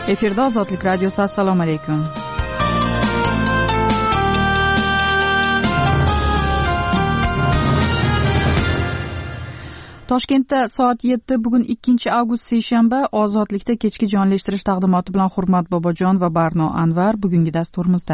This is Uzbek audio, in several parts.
Efirda Ozodlik radiosi. Assalomu alaykum. Toshkentda soat 7 bugun 2 avgust seshanba. Ozodlikda kechki jonlashtirish taqdimoti bilan Hurmat Bobojon va Barno Anvar bugungi dasturimizda.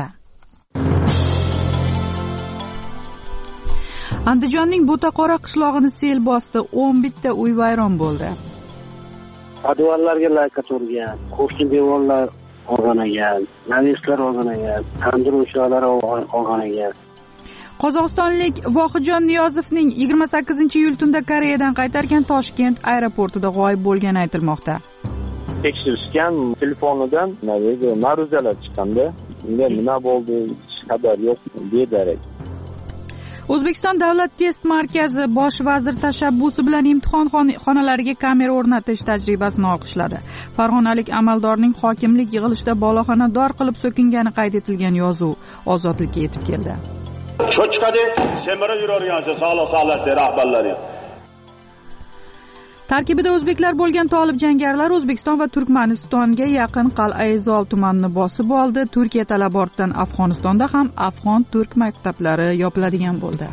Andijonning Bo'taqora qishlog'ini sel bosdi. 11 ta uy vayron bo'ldi. Podvallarga lakat urgan, qo'shni devorlar og'anagan, naveslar og'anagan, tandir o'choqlari og'anagan. Qozog'istonlik Vohidjon Niyozovning 28-iyul tunda Koreyadan qaytargan Toshkent aeroportida g'oyib bo'lgani aytilmoqda. Tekshirishgan telefonidan ma'ruzalar chiqqanda, unga nima bo'ldi, hech xabar yo'q, bedarak. O'zbekiston Davlat test markazi bosh vazir tashabbusi bilan imtihon xonalariga kamera o'rnatish tajribasini olqishladi. Farg'onalik amaldorning hokimlik yig'ilishida boloxona dor qilib so'kingani qayd etilgan yozuv Ozodlikka yetib keldi. Cho'chqada semirib yuradigancha sog'liq rahbarlari. Tarkibida o'zbeklar bo'lgan tolib jangarilar O'zbekiston va Turkmanistonga yaqin Qal'ai-Zol tumanini bosib oldi. Turkiya talabi ortidan Afg'onistonda ham afg'on-turk maktablari yopiladigan bo'ldi.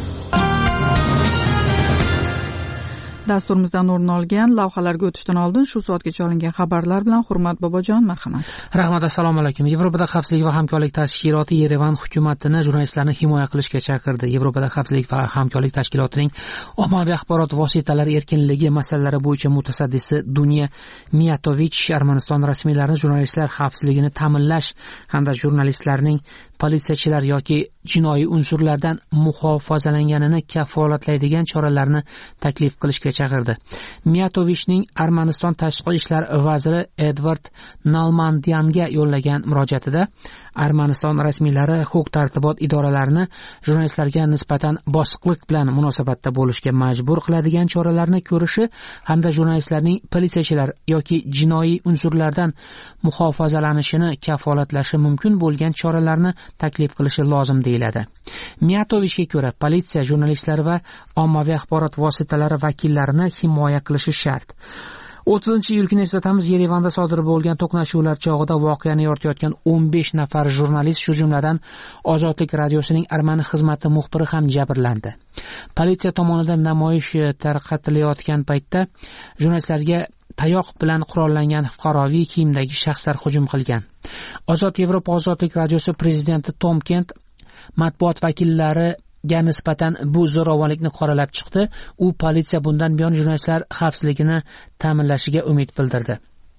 Dasturimizdan o'rin olgan lavhalarga o'tishdan oldin shu soatgacha olingan xabarlar bilan Hurmat Bobojon, marhamat. Rahmat, assalomu alaykum. Yevropada xavfsizlik va hamkorlik tashkiloti Yerevan hukumatini jurnalistlarni himoya qilishga chaqirdi. Yevropada xavfsizlik va hamkorlik tashkilotining ommaviy axborot vositalari erkinligi masalalari bo'yicha mutasaddisi Dunya Miyatovich Armaniston rasmiylarini jurnalistlar xavfsizligini ta'minlash hamda jurnalistlarning politsiyachilar yoki jinoiy unsurlardan muhofazalanganini kafolatlaydigan choralarni taklif qilishga chaqirdi. Miyatovichning Armaniston tashqi ishlar vaziri Edvard Nalmandiyanga yo'llagan murojaatida Armaniston rasmiylari huquq-tartibot idoralarini jurnalistlarga nisbatan bosiqlik bilan munosabatda bo'lishga majbur qiladigan choralarni ko'rishi hamda jurnalistlarning politsiyachilar yoki jinoiy unsurlardan muhofazalanishini kafolatlashi mumkin bo'lgan choralarni taklif qilishi lozim deyiladi. Miyatovichga ko'ra, politsiya jurnalistlar va ommaviy axborot vositalari vakillarini himoya qilishi shart. 30-iyul kuni eslatamiz, Yerevanda sodir bo'lgan to'qnashuvlar chog'ida voqeani yoritayotgan 15 nafar jurnalist, shu jumladan Ozodlik radiosining Armani xizmati muxbiri ham jabrlandi. Politsiya tomonidan namoyish tarqatilayotgan paytda jurnalistlarga tayoq bilan qurollangan fuqaroviy kiyimdagi shaxslar hujum qilgan. Ozod Yevropa Ozodlik radiosi prezidenti Tom Kent matbuot vakillariga nisbatan bu zo'ravonlikni qoralab chiqdi. U politsiya bundan buyon jurnalistlar xavfsizligini ta'minlashiga umid bildirdi.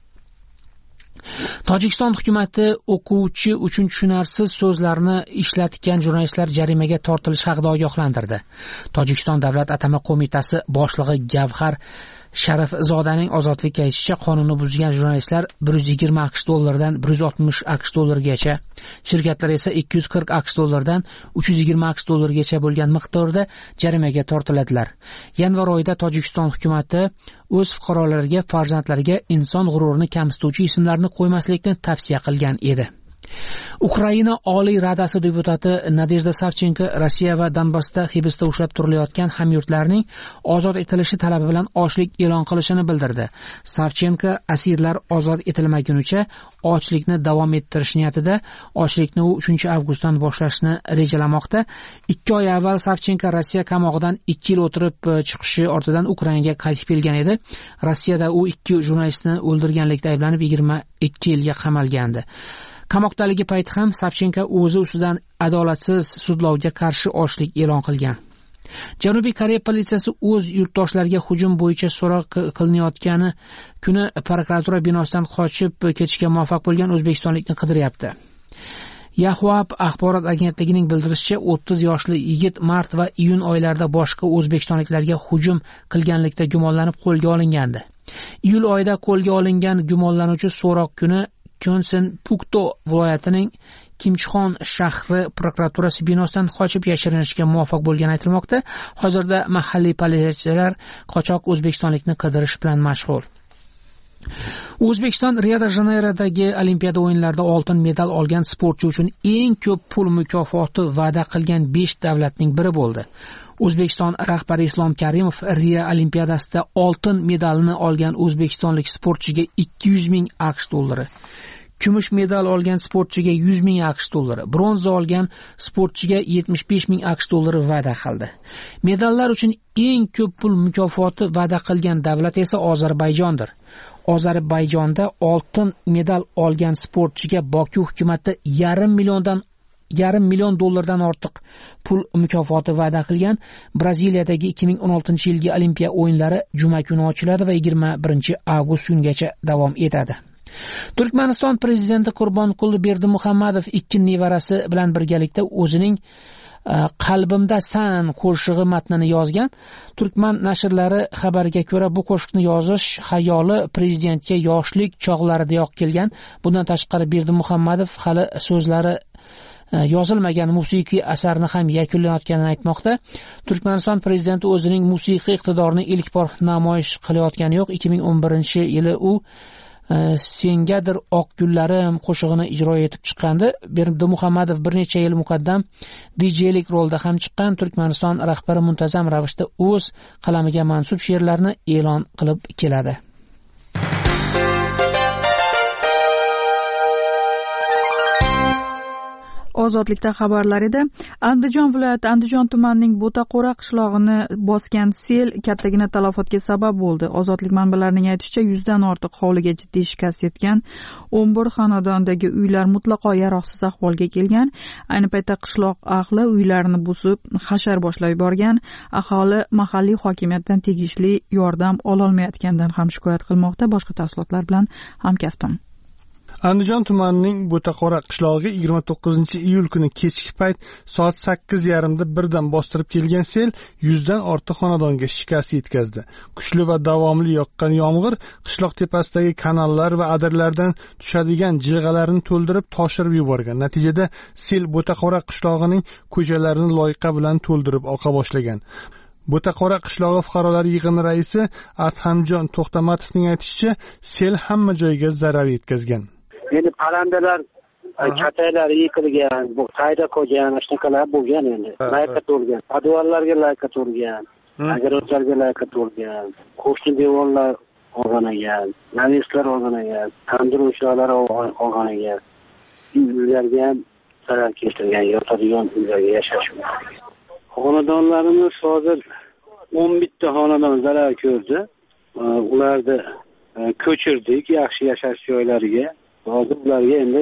Tojikiston hukumati o'quvchi uchun tushunarsiz so'zlarni ishlatgan jurnalistlar jarimaga tortilishi haqida ogohlantirdi. Tojikiston Davlat atama qo'mitasi boshlig'i Gavhar Sharifzodaning ozodlikka aytishicha, qonunni buzgan jurnalistlar 120 AQSh dollaridan 160 AQSh dollargacha, shirkatlar esa 240 AQSh dollardan 320 AQSh dollargacha bo'lgan miqdorda jarimaga tortiladilar. Yanvar oyida Tojikiston hukumati o'z fuqarolariga, farzandlariga inson g'ururini kamsituvchi ismlarni qo'ymaslikni tavsiya qilgan edi. Ukraina Oliy Radasi deputati Nadezhda Savchenko Rossiya va Donbassda hibsda ushlab turilayotgan hamyurtlarning ozod etilishi talabi bilan ochlik e'lon qilishini bildirdi. Savchenko asirlar ozod etilmagunicha ochlikni davom ettirish niyatida ochlikni u 3 avgustdan boshlashni rejalamoqda. 2 oy avval Savchenko Rossiya qamog'idan 2 yil o'tirib chiqishi ortidan Ukrainaga qaytib kelgan edi. Rossiyada u 2 jurnalistni o'ldirganlikda ayblanib 22 yilga qamalgandi. Qamoqdaligi payti ham Savchenko o'zi ustidan adolatsiz sudlovga qarshi ochlik e'lon qilgan. Janubiy Koreya politsiyasi o'z yurtdoshlariga hujum bo'yicha so'roq qilinayotgani kuni prokuratura binosidan qochib ketishga muvaffaq bo'lgan o'zbekistonlikni qidiryapti. Yahoo axborot agentligining bildirishicha, 30 yoshli yigit mart va iyun oylarida boshqa o'zbekistonliklarga hujum qilganlikda gumonlanib qo'lga olingandi. Iyul oyida qo'lga olingan gumonlanuvchi so'roq kuni Kyonsen Pukto viloyatining Kimchxon shahri prokuraturasi binosidan qochib yashirinishga muvaffaq bo'lgani aytilmoqda. Hozirda mahalliy politsiyachilar qochoq o'zbekistonlikni qidirish bilan mashg'ul. O'zbekiston Rio-de-Janeyrodagi Olimpiada o'yinlarida oltin medal olgan sportchi uchun eng ko'p pul mukofoti va'da qilgan 5 davlatning biri bo'ldi. O'zbekiston rahbari Islom Karimov Rio Olimpiadasida oltin medalni olgan o'zbekistonlik sportchiga 200 ming AQSh dollari, kumush medal olgan sportchiga 100 ming AQSh dollari, bronza olgan sportchiga 75 ming AQSh dollari va'da qildi. Medallar uchun eng ko'p pul mukofoti va'da qilgan davlat esa Ozarbayjondir. Ozarbayjonda oltin medal olgan sportchiga Boku hukumati yarim million dollardan ortiq pul mukofoti va'da qilgan. Braziliyadagi 2016 yilgi Olimpiya o'yinlari juma kuni ochiladi va 21 avgust kunigacha davom etadi. Turkmaniston prezidenti Qurbonquli Berdimuhammadov 2 nevarasi bilan birgalikda o'zining Qalbimda san qo'shig'i matnini yozgan. Turkman nashrlari xabariga ko'ra, bu qo'shiqni yozish xayoli prezidentga yoshlik chog'laridayoq kelgan. Bundan tashqari Berdimuhammadov hali so'zlari yozilmagan musiqiy asarni ham yakunlayotganini aytmoqda. Turkmaniston prezidenti o'zining musiqiy iqtidorini ilk bor namoyish qilayotgani yo'q. 2011-yili u Sengadir oq gullarim qo'shig'ini ijro etib chiqqandi. Berdimuhammadov bir necha yil muqaddam DJlik rolda ham chiqqan. Turkmaniston rahbari muntazam ravishda o'z qalamiga mansub she'rlarni e'lon qilib keladi. Ozodlikda xabarlar edi. Andijon viloyati Andijon tumanining Bo'taqo'ra qishlog'ini bosgan sel kattagina talafotga sabab bo'ldi. Ozodlik manbalarining aytishicha, 100 dan ortiq hovliga jiddiy shikast yetgan. 11 xonadondagi uylar mutlaqo yaroqsiz ahvolga kelgan. Ayni paytda qishloq ahli uylarini buzib, hashar boshlab yuborgan. Aholi mahalliy hokimiyatdan tegishli yordam ololmayotgandan ham shikoyat qilmoqda. Boshqa tafsilotlar bilan hamkasbim. Andijon tumanining Bo'taqo'ra qishlog'iga 29-iyul kuni kechki payt soat 8:30da birdan bostirib kelgan sel 100 dan ortiq xonadonga shikast yetkazdi. Kuchli va davomli yoqqan yomg'ir qishloq tepasidagi kanallar va adirlardan tushadigan jilg'alarni to'ldirib toshirib yuborgan. Natijada sel Bo'taqo'ra qishlog'ining ko'chalarini loyqa bilan to'ldirib oqa boshlagan. Bo'taqo'ra qishlog'i fuqarolar yig'ini raisi Adhamjon To'xtamatovning aytishicha, sel hamma joyga zarar yetkazgan. Endi parandalar, chataylari yıkılgan, bu qayda qo'ygan, shunaqa bo'lgan endi. Layqa to'lgan, podvallarga layqa to'lgan, agarotlarga layqa to'lgan, qo'shni devonlar og'anagan, naveslar og'anagan, tandir o'choqlari og'anagan. Uylarga ham zarar keltirgan, yotadigan uylarga yashash. Xonadonlarimiz hozir 11 ta xonadon zarar ko'rdi. Ularni ko'chirdik yaxshi yashash joylariga. Hozir ularga endi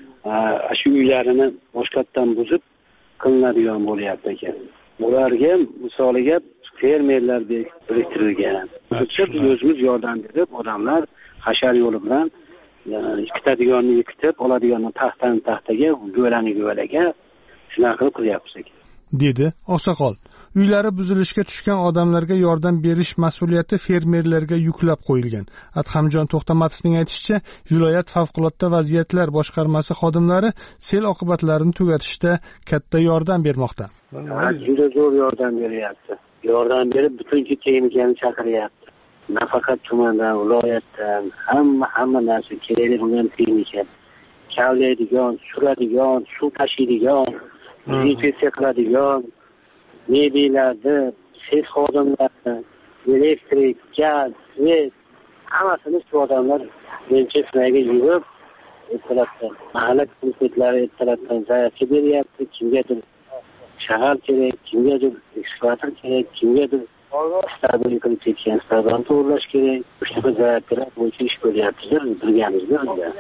shu uylarini boshqatdan buzib qilinadigan bo'lyapti ekan. Ularga misoliga fermerlar biriktirilgan. Biz o'zimiz yordam berib, odamlar hashar yo'li bilan yikitadiganni yikitib, oladiganni taxtaga, go'laniga shunaqa qilib qilyapmiz ekan, dedi oqsoqol. Uylari buzilishga tushgan odamlarga yordam berish mas'uliyati fermerlarga yuklab qo'yilgan. Adhamjon To'xtamatovning aytishicha, viloyat favqulodda vaziyatlar boshqarmasi xodimlari sel oqibatlarini tugatishda katta yordam bermoqda. Juda zo'r yordam beryapti. Yordam berib, butun texnikani chaqiryapti. Nafaqat tumandan, viloyatdan, hamma narsa kerakli bo'lgan texnika. Kavlaydigan, suradigan, suv tashiydigan, dezinfeksiya qiladigan, mebellarni, ses xodimlarni, elektrik, gaz, svet, hammasini shu odamlar birinchi sinaga yig'ib, ertalabdan mahalla komitetlari ertalabdan zaryadka beryapti. Kimgadir shag'al kerak, kimgadir ekskavator kerak, kimgadir stabil qilib ketgan stavdan to'g'irlash kerak. Shunaqa zaryadkalar bo'yicha ish ko'ryapmiz, birgamizda,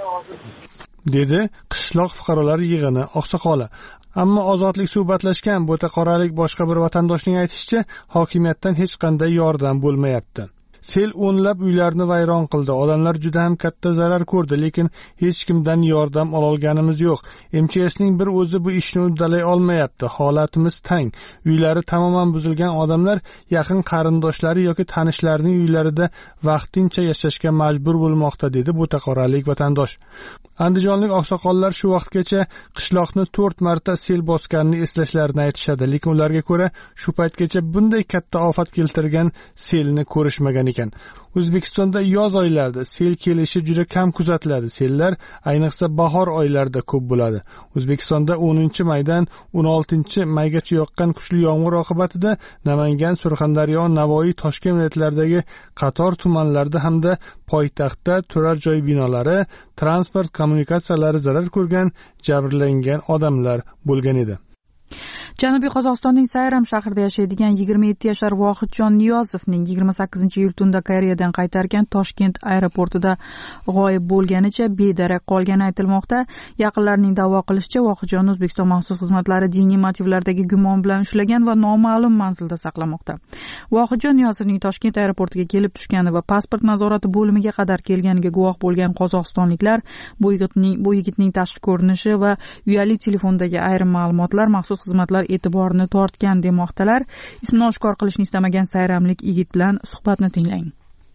dedi qishloq fuqarolar yig'ini oqsoqoli. Ammo ozodlik suhbatlashgan Bo'taqo'ralik boshqa bir vatandoshning aytishicha, hokimiyatdan hech qanday yordam bo'lmayapti. Sel o'nlab uylarni vayron qildi. Odamlar juda ham katta zarar ko'rdi, lekin hech kimdan yordam olganimiz yo'q. MCSning bir o'zi bu ishni uddalay olmayapti. Holatimiz tang. Uylari tamoman buzilgan odamlar yaqin qarindoshlari yoki tanishlarining uylarida vaqtincha yashashga majbur bo'lmoqda, dedi Bo'taqo'ralik vatandosh. Andijonlik oqsoqollar shu vaqtgacha qishloqni 4 marta sel bosganini eslashlarini aytishadi, lekin ularga ko'ra shu paytgacha bunday katta ofat keltirgan selni ko'rishmagan ekan. O'zbekistonda yoz oylarida sel kelishi juda kam kuzatiladi. Sellar ayniqsa bahor oylarida ko'p bo'ladi. O'zbekistonda 10-maydan 16-maygacha yoqqan kuchli yomg'ir oqibatida Namangan, Surxondaryo, Navoiy, Toshkent viloyatlaridagi qator tumanlarda hamda poytaxtda turar joy binolari, transport kommunikatsiyalari zarar ko'rgan, jabrlangan odamlar bo'lgan edi. Janubiy Qozog'istonning Sayram shahrida yashaydigan 27 yashar Vohidjon Niyozovning 28-iyul tunda Koreyadan qaytargan Toshkent aeroportida g'oyib bo'lganicha bedarak qolgani aytilmoqda. Yaqinlarining da'vo qilishicha, Vohidjonni O'zbekiston maxsus xizmatlari diniy motivlardagi gumon bilan ushlagan va noma'lum manzilda saqlamoqda. Vohidjon Niyozovning Toshkent aeroportiga kelib tushgani va pasport nazorati bo'limiga qadar kelganiga guvoh bo'lgan qozog'istonliklar bu yigitning tashqi ko'rinishi va uyali telefondagi ayrim ma'lumotlar maxsus xizmatlar e'tiborini tortgan demoqdalar. Ismini oshkor qilishni istamagan sayramlik yigit bilan suhbatni tinglang.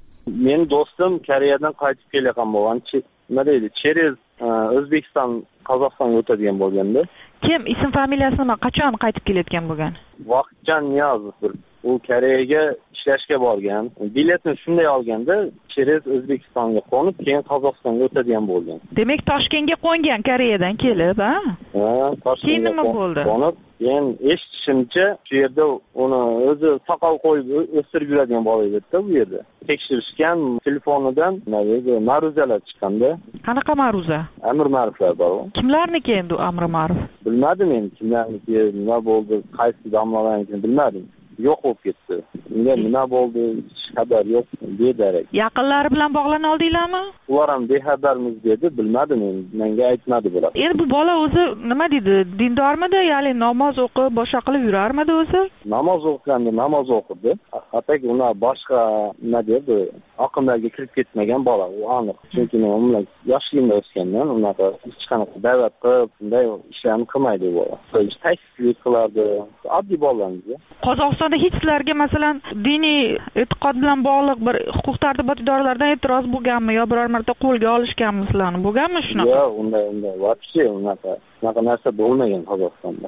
Men do'stim Koreyadan qaytib kelayotgan bo'lgan. Nima deydi? Через O'zbekiston Qozog'istonga o'tadigan bo'lganda. Kim? Ism familiyasi nima? Qachon qaytib kelayotgan bo'lgan? Vohidjon Niyozov. U Koreyaga ishlashga borgan. Biletni shunday olganda, через O'zbekistonga qo'nib, keyin Qozog'istonga o'tadigan bo'lgan. Demak, Toshkentga qo'ngan Koreyadan kelib, ha? Ha, keyin nima bo'ldi? Qo'nib, keyin eshitishimcha, shu yerda uni o'zi soqol qo'yib o'stirib yuradigan bola edi-da bu yerda. Tekshirishgan telefonidan ma'ruzalar chiqqanda. Qanaqa ma'ruza? Amr ma'ruflar bor. Kimlarniki endi amr ma'ruf? Bilmadim men kimlarniki, nima bo'ldi, qaysi domlalarnikini bilmadim. Yo'q bo'lib ketdi. Unga nima bo'ldi, hech xabar yo'q, bedarak. Yaqinlari bilan bog'lana oldinglarmi? Ular ham bexabarmiz dedi, bilmadim men. Menga aytmadi bular. Endi bu bola o'zi nima dedi? Dindormidi, ya'ni namoz o'qib, boshqa qilib yurarmidi o'zi? Namoz o'qiganda namoz o'qirdi. Atak uni boshqa nima dedi, oqimlarga kirib ketmagan bola, u aniq. Chunki men uni bilan yoshligimda o'sganman, unaqa hech qanaqa da'vat qilib, bunday ishlarni qilmaydi bu bola. Taksistlik qilardi, oddiy bolalarmiz. Qozog'istonda hech sizlarga masalan diniy e'tiqod bilan bog'liq bir huquq-tartibot idoralaridan e'tiroz bo'lganmi yo biror marta qo'lga olishganmi sizlarni? Bo'lganmi shunaqa? Yo'q, unday вообще unaqa narsa bo'lmagan Qozog'istonda.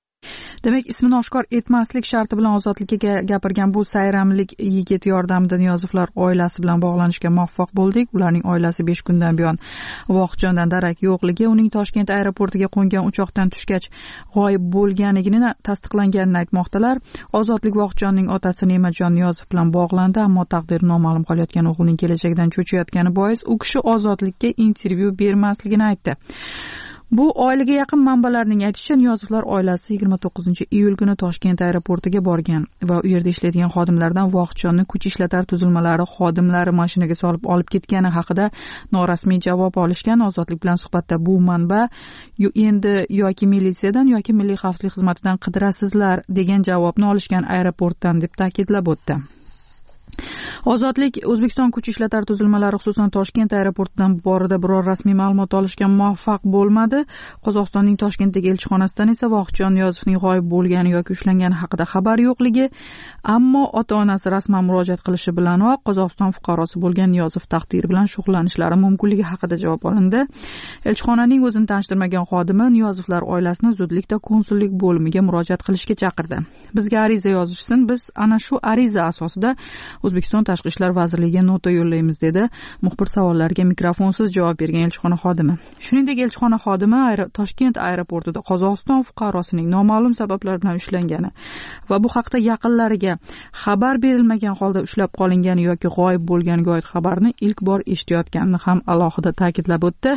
Demak, ismini oshkor etmaslik sharti bilan ozodlikka gapirgan bu sayramlik yigit yordamida Niyozovlar oilasi bilan bog'lanishga muvaffaq bo'ldik. Ularning oilasi 5 kundan buyon Vohidjondan darak yo'qligi, uning Toshkent aeroportiga qo'ngan uchoqdan tushgach g'oyib bo'lganligini tasdiqlanganini aytmoqdalar. Ozodlik Vohidjonning otasi Ne'matjon Niyozov bilan bog'landi, ammo taqdiri noma'lum qolayotgan o'g'lining kelajagidan cho'chiyotgani bois u kishi ozodlikka intervyu bermasligini aytdi. Bu oilaga yaqin manbalarning aytishicha, Niyozovlar oilasi 29-iyul kuni Toshkent aeroportiga borgan va u yerda ishlaydigan xodimlardan Vohidjonni kuch ishlatar tuzilmalari xodimlari mashinaga solib olib ketgani haqida norasmiy javob olishgan. Ozodlik bilan suhbatda bu manba endi yoki militsiyadan yoki milliy xavfsizlik xizmatidan qidirasizlar degan javobni olishgan aeroportdan deb ta'kidlab o'tdi. Ozodlik O'zbekiston kuch ishlatar tuzilmalari xususan Toshkent aeroportidan borida biror rasmiy ma'lumot olishga muvaffaq bo'lmadi. Qozog'istonning Toshkentdagi elchixonasidan esa Vohidjon Niyozovning g'oyib bo'lgani yoki ushlangani haqida xabar yo'qligi, ammo ota-onasi rasman murojaat qilishi bilanoq Qozog'iston fuqarosi bo'lgan Niyozov taqdiri bilan shug'ullanishlari mumkinligi haqida javob olindi. Elchixonaning o'zini tanishtirmagan xodimi Niyozovlar oilasini zudlikda konsullik bo'limiga murojaat qilishga chaqirdi. Bizga ariza yozishsin, biz ana shu ariza asosida O'zbekiston Tashqi ishlar vazirligiga nota yo'llaymiz dedi muxbir savollariga mikrofonsiz javob bergan elchixona xodimi. Shuningdek, elchixona xodimi Toshkent aeroportida Qozog'iston fuqarosining noma'lum sabablar bilan ushlangani va bu haqda yaqinlariga xabar berilmagan holda ushlab qolingani yoki g'oyib bo'lganiga oid xabarni ilk bor eshitayotganini ham alohida ta'kidlab o'tdi.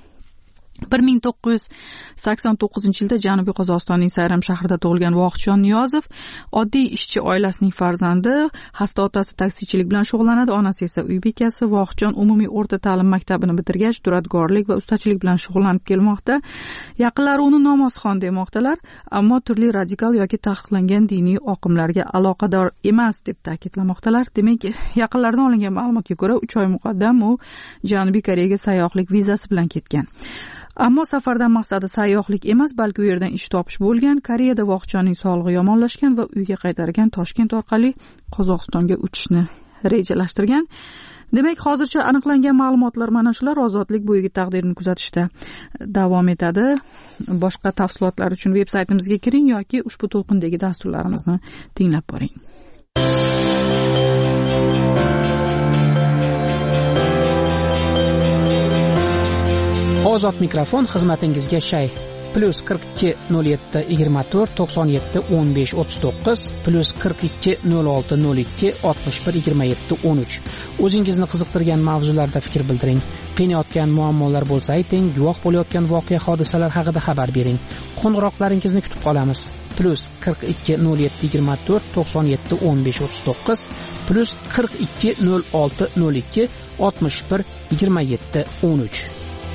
1989-yilda Janubiy Qozog'istonning Sayram shahrida tug'ilgan Vohidjon Niyozov oddiy ishchi oilasining farzandi, xasta otasi taksichilik bilan shug'ullanadi, onasi esa uy bekasi. Vohidjon umumiy o'rta ta'lim maktabini bitirgach, duradgorlik va ustachilik bilan shug'ullanib kelmoqda. Yaqinlari uni namozxon demoqdalar, ammo turli radikal yoki taqiqlangan diniy oqimlarga aloqador emas deb ta'kidlamoqdalar. Demak, yaqinlaridan olingan ma'lumotga ko'ra 3 oy muqaddam u Janubiy Koreyaga sayyohlik vizasi bilan ketgan. Ammo safardan maqsadi sayyohlik emas, balki u yerdan ish topish bo'lgan. Koreyada Vohidjonning sog'lig'i yomonlashgan va uyga qaytargan Toshkent orqali Qozog'istonga uchishni rejalashtirgan. Demak, hozircha aniqlangan ma'lumotlar mana shular. Ozodlik bu yigit taqdirini kuzatishda davom etadi. Boshqa tafsilotlar uchun veb-saytimizga kiring yoki ushbu to'lqindagi dasturlarimizni tinglab boring. Ozod mikrofon xizmatingizga shay. +42 07 24 97 15 39 +42 06 02 61 27 13. O'zingizni qiziqtirgan mavzularda fikr bildiring. Qiynayotgan muammolar bo'lsa ayting, guvoh bo'layotgan voqea hodisalar haqida xabar bering. Qo'ng'iroqlaringizni kutib qolamiz. +42 07 24 97 15 39 +42 06 02 61 27 13.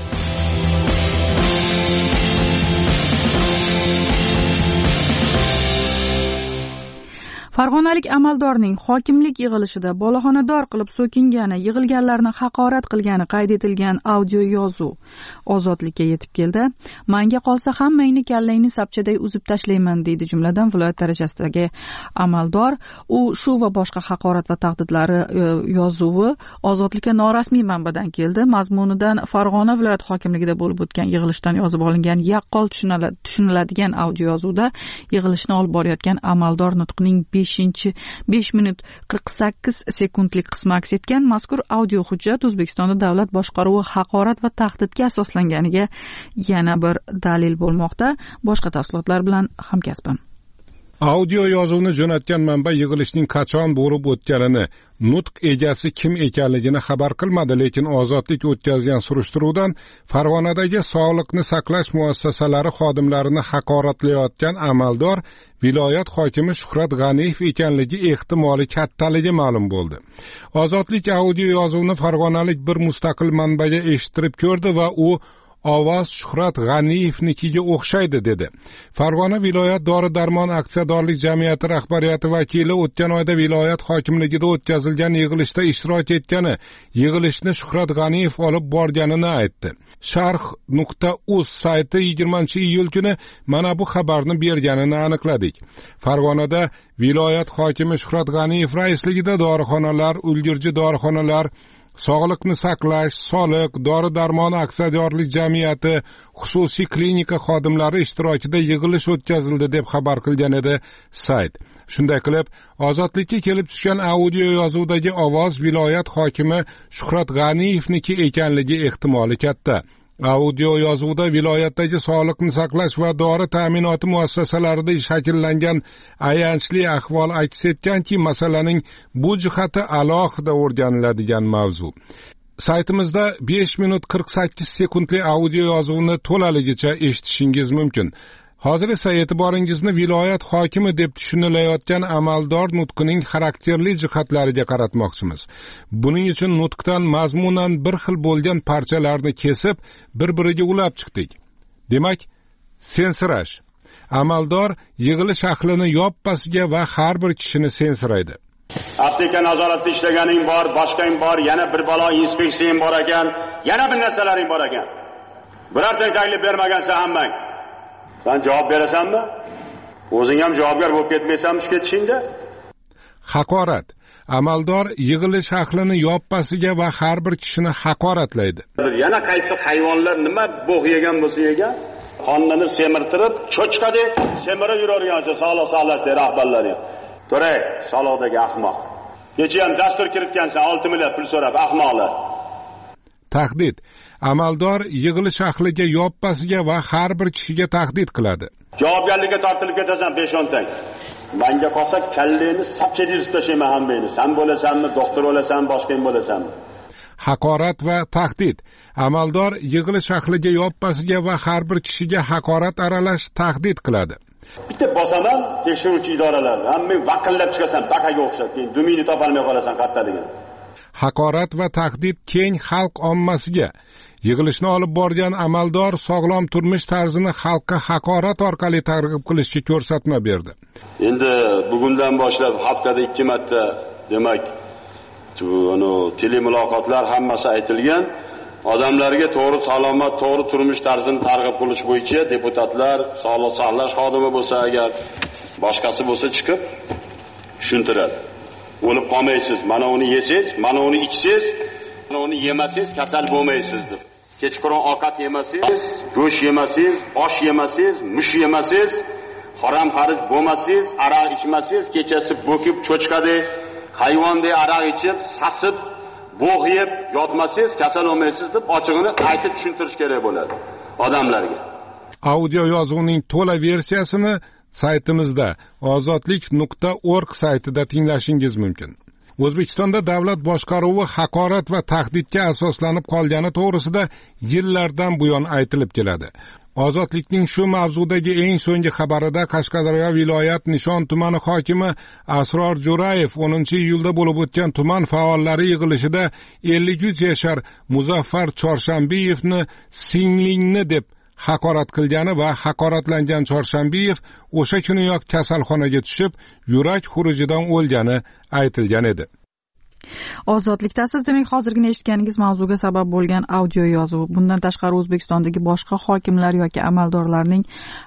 Farg'onalik amaldorning hokimlik yig'ilishida boloxonador qilib so'kingani, yig'ilganlarni haqorat qilgani qayd etilgan audio yozuv ozodlikka yetib keldi. Menga qolsa hammangni kallangni sapchaday uzib tashlayman deydi jumladan viloyat darajasidagi amaldor. U shu va boshqa haqorat va tahdidlari yozuvi ozodlikka norasmiy manbadan keldi. Mazmunidan Farg'ona viloyat hokimligida bo'lib o'tgan yig'ilishdan yozib olingan yaqqol tushuniladigan audio yozuvda yig'ilishni olib borayotgan amaldor nutqining 5 minut 48 sekundlik qismi aks etgan. Mazkur audio hujjat O'zbekistonda davlat boshqaruvi haqorat va tahdidga asoslanganiga yana bir dalil bo'lmoqda. Boshqa tafsilotlar bilan hamkasbim. Audio yozuvni jo'natgan manba yig'ilishning qachon bo'lib o'tganini, nutq egasi kim ekanligini xabar qilmadi, lekin ozodlik o'tkazgan surishtiruvdan Farg'onadagi sog'liqni saqlash muassasalari xodimlarini haqoratlayotgan amaldor viloyat hokimi Shuhrat G'aniyev ekanligi ehtimoli kattaligi ma'lum bo'ldi. Ozodlik audio yozuvni farg'onalik bir mustaqil manbaga eshittirib ko'rdi va u ovoz Shuhrat G'aniyevnikiga o'xshaydi dedi. Farg'ona viloyat dori-darmon aksiyadorlik jamiyati rahbariyati vakili o'tgan oyda viloyat hokimligida o'tkazilgan yig'ilishda ishtirok etgani, yig'ilishni Shuhrat G'aniyev olib borganini aytdi. Sharh.uz sayti 20-iyul kuni mana bu xabarni berganini aniqladik. Farg'onada viloyat hokimi Shuhrat G'aniyev raisligida dorixonalar, ulgurji dorixonalar, sog'liqni saqlash, soliq, dori-darmon aksiyadorlik jamiyati, xususiy klinika xodimlari ishtirokida yig'ilish o'tkazildi deb xabar qilgan edi sayt. Shunday qilib, ozodlikka kelib tushgan audio yozuvdagi ovoz viloyat hokimi Shuhrat G'aniyevniki ekanligi ehtimoli katta. Audio yozuvda viloyatdagi sog'liqni saqlash va dori ta'minoti muassasalarida shakllangan ayanchli ahvol aks etganki, masalaning bu jihati alohida o'rganiladigan mavzu. Saytimizda 5 minut 48 sekundli audio yozuvni to'laligicha eshitishingiz mumkin. Hozir esa e'tiboringizni viloyat hokimi deb tushunilayotgan amaldor nutqining xarakterli jihatlariga qaratmoqchimiz. Buning uchun nutqdan mazmunan bir xil bo'lgan parchalarni kesib, bir-biriga ulab chiqdik. Demak, sensirash. Amaldor yig'ilish ahlini yoppasiga va har bir kishini sensiraydi. Apteka nazoratida ishlaganing bor, boshqang bor, yana bir balo inspeksiyang bor ekan, yana bir narsalaring bor ekan. Birorta taklif bermagansa hammang. Sen javob berasanmi? O'zing ham javobgar bo'lib ketmaysanmi shu ketishingda? Haqorat. Amaldor yig'ilish ahlini yoppasiga va har bir kishini haqoratlaydi. Yana qaysi hayvonlar nima bog' yegan bo'lsa yegan, qonini semirtirib, cho'chqadek semirib yuravergancha sog'liq rahbarlari. To'ray, sog'liqdagi ahmoq. Kecha ham dastur kiritgansan 6 million pul so'rab ahmoqlar. Tahdid. Amaldor yig'ilish ahliga yoppasiga va har bir kishiga tahdid qiladi. Javobgarlikka tortilib ketasan 5-10 tang. Menga qolsa kalleni sapchada yuzib tashlayman hammangni. Sen bo'lasanmi, doktor bo'lasanmi, boshqang bo'lasanmi? Haqorat va tahdid. Amaldor yig'ilish ahliga yoppasiga va har bir kishiga haqorat aralash tahdid qiladi. Bitta bosaman tekshiruvchi idoralar. Hammang vaqillab chiqasan baqaga o'xshab, keyin dumingni topolmay qolasan qattaligini. Haqorat va tahdid keng xalq ommasiga. Yig'ilishni olib borgan amaldor sog'lom turmush tarzini xalqqa haqorat orqali targ'ib qilishga ko'rsatma berdi. Endi bugundan boshlab haftada 2 marta, demak, telemuloqotlar hammasi aytilgan. Odamlarga to'g'ri salomat, to'g'ri turmush tarzini targ'ib qilish bo'yicha deputatlar, sog'liq saqlash xodimi bo'lsa agar, boshqasi bo'lsa chiqib tushuntiradi. O'lib qolmaysiz, mana uni yesangiz, mana uni ichsangiz Uni yemasangiz kasal bo'lmaysiz deb. Kechqurun ovqat yemasangiz, go'sht yemasangiz, osh yemasangiz, mush yemasangiz, harom xarij bo'lmasangiz, aroq ichmasangiz, kechasi bo'kib cho'chqadek, hayvondek aroq ichib, sasib, bo'g'ib yotmasangiz kasal bo'lmaysiz deb ochig'ini aytib tushuntirish kerak bo'ladi odamlarga. Audio yozuvning to'la versiyasini saytimizda ozodlik.org saytida tinglashingiz mumkin. O'zbekistonda davlat boshqaruvi haqorat va tahdidga asoslanib qolgani to'g'risida yillardan buyon aytilib keladi. Ozodlikning shu mavzudagi eng so'nggi xabarida Qashqadaryo viloyat Nishon tumani hokimi Asror Jo'rayev 10-iyulda bo'lib o'tgan tuman faollari yig'ilishida 53 yashar Muzaffar Chorshambiyevni singlingni deb haqorat qilgani va haqoratlangan Chorshambiyev o'sha kuniyoq kasalxonaga tushib, yurak xurujidan o'lgani aytilgan edi. Ozodlikda siz demak hozirgina eshitganingiz mavzuga sabab bo'lgan audio yozuv. Bundan tashqari O'zbekistondagi boshqa hokimlar yoki amaldorlarning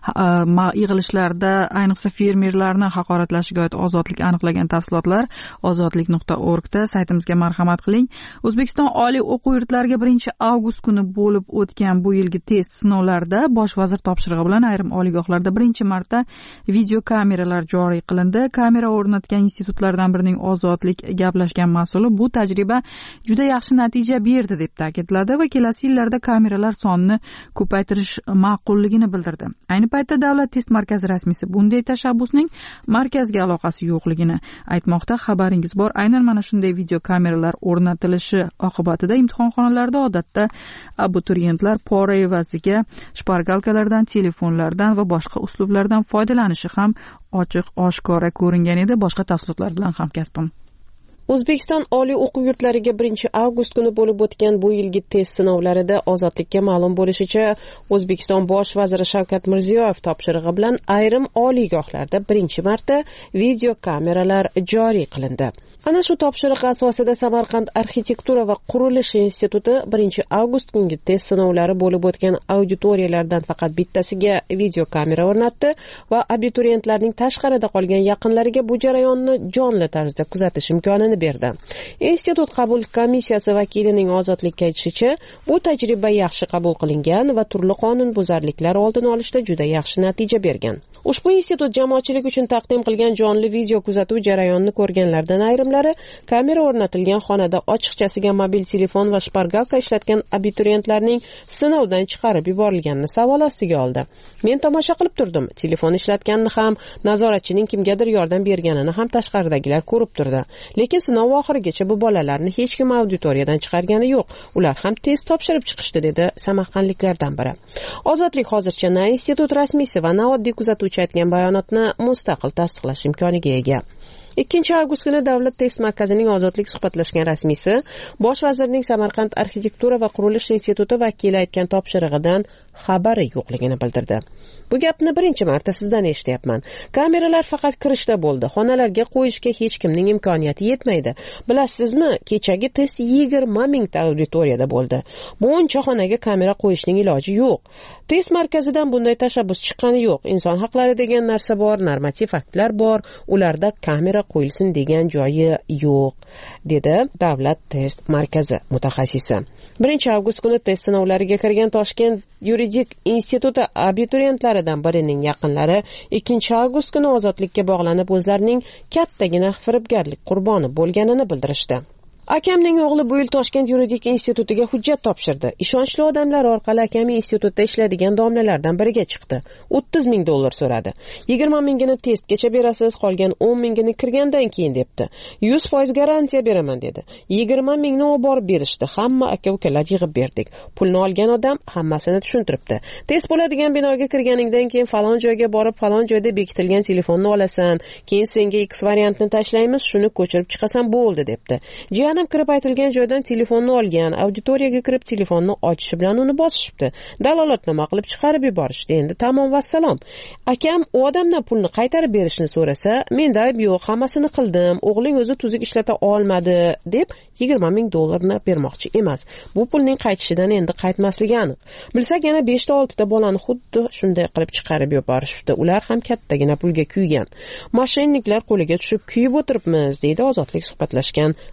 yig'ilishlarda ayniqsa fermerlarni haqoratlashiga oid ozodlik aniqlagan tafsilotlar ozodlik.org da saytimizga marhamat qiling. O'zbekiston oliy o'quv yurtlariga 1-avgust kuni bo'lib o'tgan bu yilgi test sinovlarida bosh vazir topshirig'i bilan ayrim oliygohlarda birinchi marta video kameralar joriy qilindi. Kamera o'rnatgan institutlardan birining ozodlik gaplashgan mas'uli bu tajriba juda yaxshi natija berdi deb ta'kidladi va kelasi yillarda kameralar sonini ko'paytirish ma'qulligini bildirdi. Ayni paytda Davlat test markazi rasmiysi bunday tashabbusning markazga aloqasi yo'qligini aytmoqda. Xabaringiz bor, aynan mana shunday video kameralar o'rnatilishi oqibatida imtihonxonalarda odatda abituriyentlar pora evaziga shpargalkalardan, telefonlardan va boshqa uslublardan foydalanishi ham ochiq oshkora ko'ringan edi. Boshqa tafsilotlar bilan hamkasbim. O'zbekiston oliy o'quv yurtlariga 1-avgust kuni bo'lib o'tgan bu yilgi test sinovlarida ozodlikka ma'lum bo'lishicha, O'zbekiston bosh vaziri Shavkat Mirziyoyev topshirig'i bilan ayrim oliygohlarda birinchi marta video kameralar joriy qilindi. Ana shu topshiriq asosida Samarqand arxitektura va qurilish instituti 1-avgust kungi test sinovlari bo'lib o'tgan auditoriyalardan faqat bittasiga video kamera o'rnatdi va abituriyentlarning tashqarida qolgan yaqinlariga bu jarayonni jonli tarzda kuzatish imkonini berdi. Institut qabul komissiyasi vakilining ozodlikka aytishicha, bu tajriba yaxshi qabul qilingan va turli qonunbuzarliklar oldini olishda juda yaxshi natija bergan. Ushbu institut jamoatchilik uchun taqdim qilgan jonli video kuzatuv jarayonini ko'rganlardan ayrimlari kamera o'rnatilgan xonada ochiqchasiga mobil telefon va shpargalka ishlatgan abituriyentlarning sinovdan chiqarib yuborilganini savol ostiga oldi. Men tomosha qilib turdim. Telefon ishlatganini ham, nazoratchining kimgadir yordam berganini ham tashqaridagilar ko'rib turdi. Lekin sinov oxirigacha bu bolalarni hech kim auditoriyadan chiqargani yo'q. Ular ham test topshirib chiqishdi, dedi samarqandliklardan biri. Ozodlik hozircha na institut rasmiysi va na oddiy kuzatuvchi aytgan bayonotni mustaqil tasdiqlash imkoniga ega. 2-avgust kuni Davlat test markazining ozodlik suhbatlashgan rasmiysi bosh vazirning Samarqand arxitektura va qurilish instituti vakili aytgan topshirig'idan xabari yo'qligini bildirdi. Bu gapni birinchi marta sizdan eshityapman. Kameralar faqat kirishda bo'ldi. Xonalarga qo'yishga hech kimning imkoniyati yetmaydi. Bilasizmi, kechagi test 20 mingta auditoriyada bo'ldi. Buncha xonaga kamera qo'yishning iloji yo'q. Test markazidan bunday tashabbus chiqqani yo'q. Inson haqlari degan narsa bor, normativ aktlar bor, ularda kamera qo'yilsin degan joyi yo'q, dedi Davlat test markazi mutaxassisi. 1-avgust kuni test sinovlariga kirgan Toshkent yuridik instituti abituriyentlaridan birining yaqinlari 2-avgust kuni ozodlikka bog'lanib o'zlarining kattagina firibgarlik qurboni bo'lganini bildirishdi. Akamning o'g'li bu yil Toshkent yuridik institutiga hujjat topshirdi. Ishonchli odamlar orqali akam institutda ishlaydigan domlalardan biriga chiqdi. 30 ming dollar so'radi. 20 mingini testgacha berasiz, qolgan 10 mingini kirgandan keyin debdi. 100% garantiya beraman dedi. 20 mingni olib borib berishdi. Hamma aka-ukalar yig'ib berdik. Pulni olgan odam hammasini tushuntiribdi. Test bo'ladigan binoga kirganingdan keyin falon joyga borib, falon joyda bekitilgan telefonni olasan, keyin senga X variantni tashlaymiz, shuni ko'chirib chiqasan bo'ldi debdi. Kirib aytilgan joydan telefonni olgan, auditoriyaga kirib telefonni ochishi bilan uni bosishibdi. Dalolatnoma qilib chiqarib yuborishdi. Endi tamom vassalom. Akam u odamdan pulni qaytarib berishni so'rasa, menda ayb yo'q, hammasini qildim. O'g'ling o'zi tuzuk ishlata olmadi deb 20 ming dollarni bermoqchi emas. Bu pulning qaytishidan endi qaytmasligi aniq. Bilsak yana 5-6 ta bolani xuddi shunday qilib chiqarib yuborishibdi. Ular ham kattagina pulga kuygan. Moshinniklar qo'liga tushib kuyib o'tiribmiz, deydi ozodlik suhbatlashgan abituriyent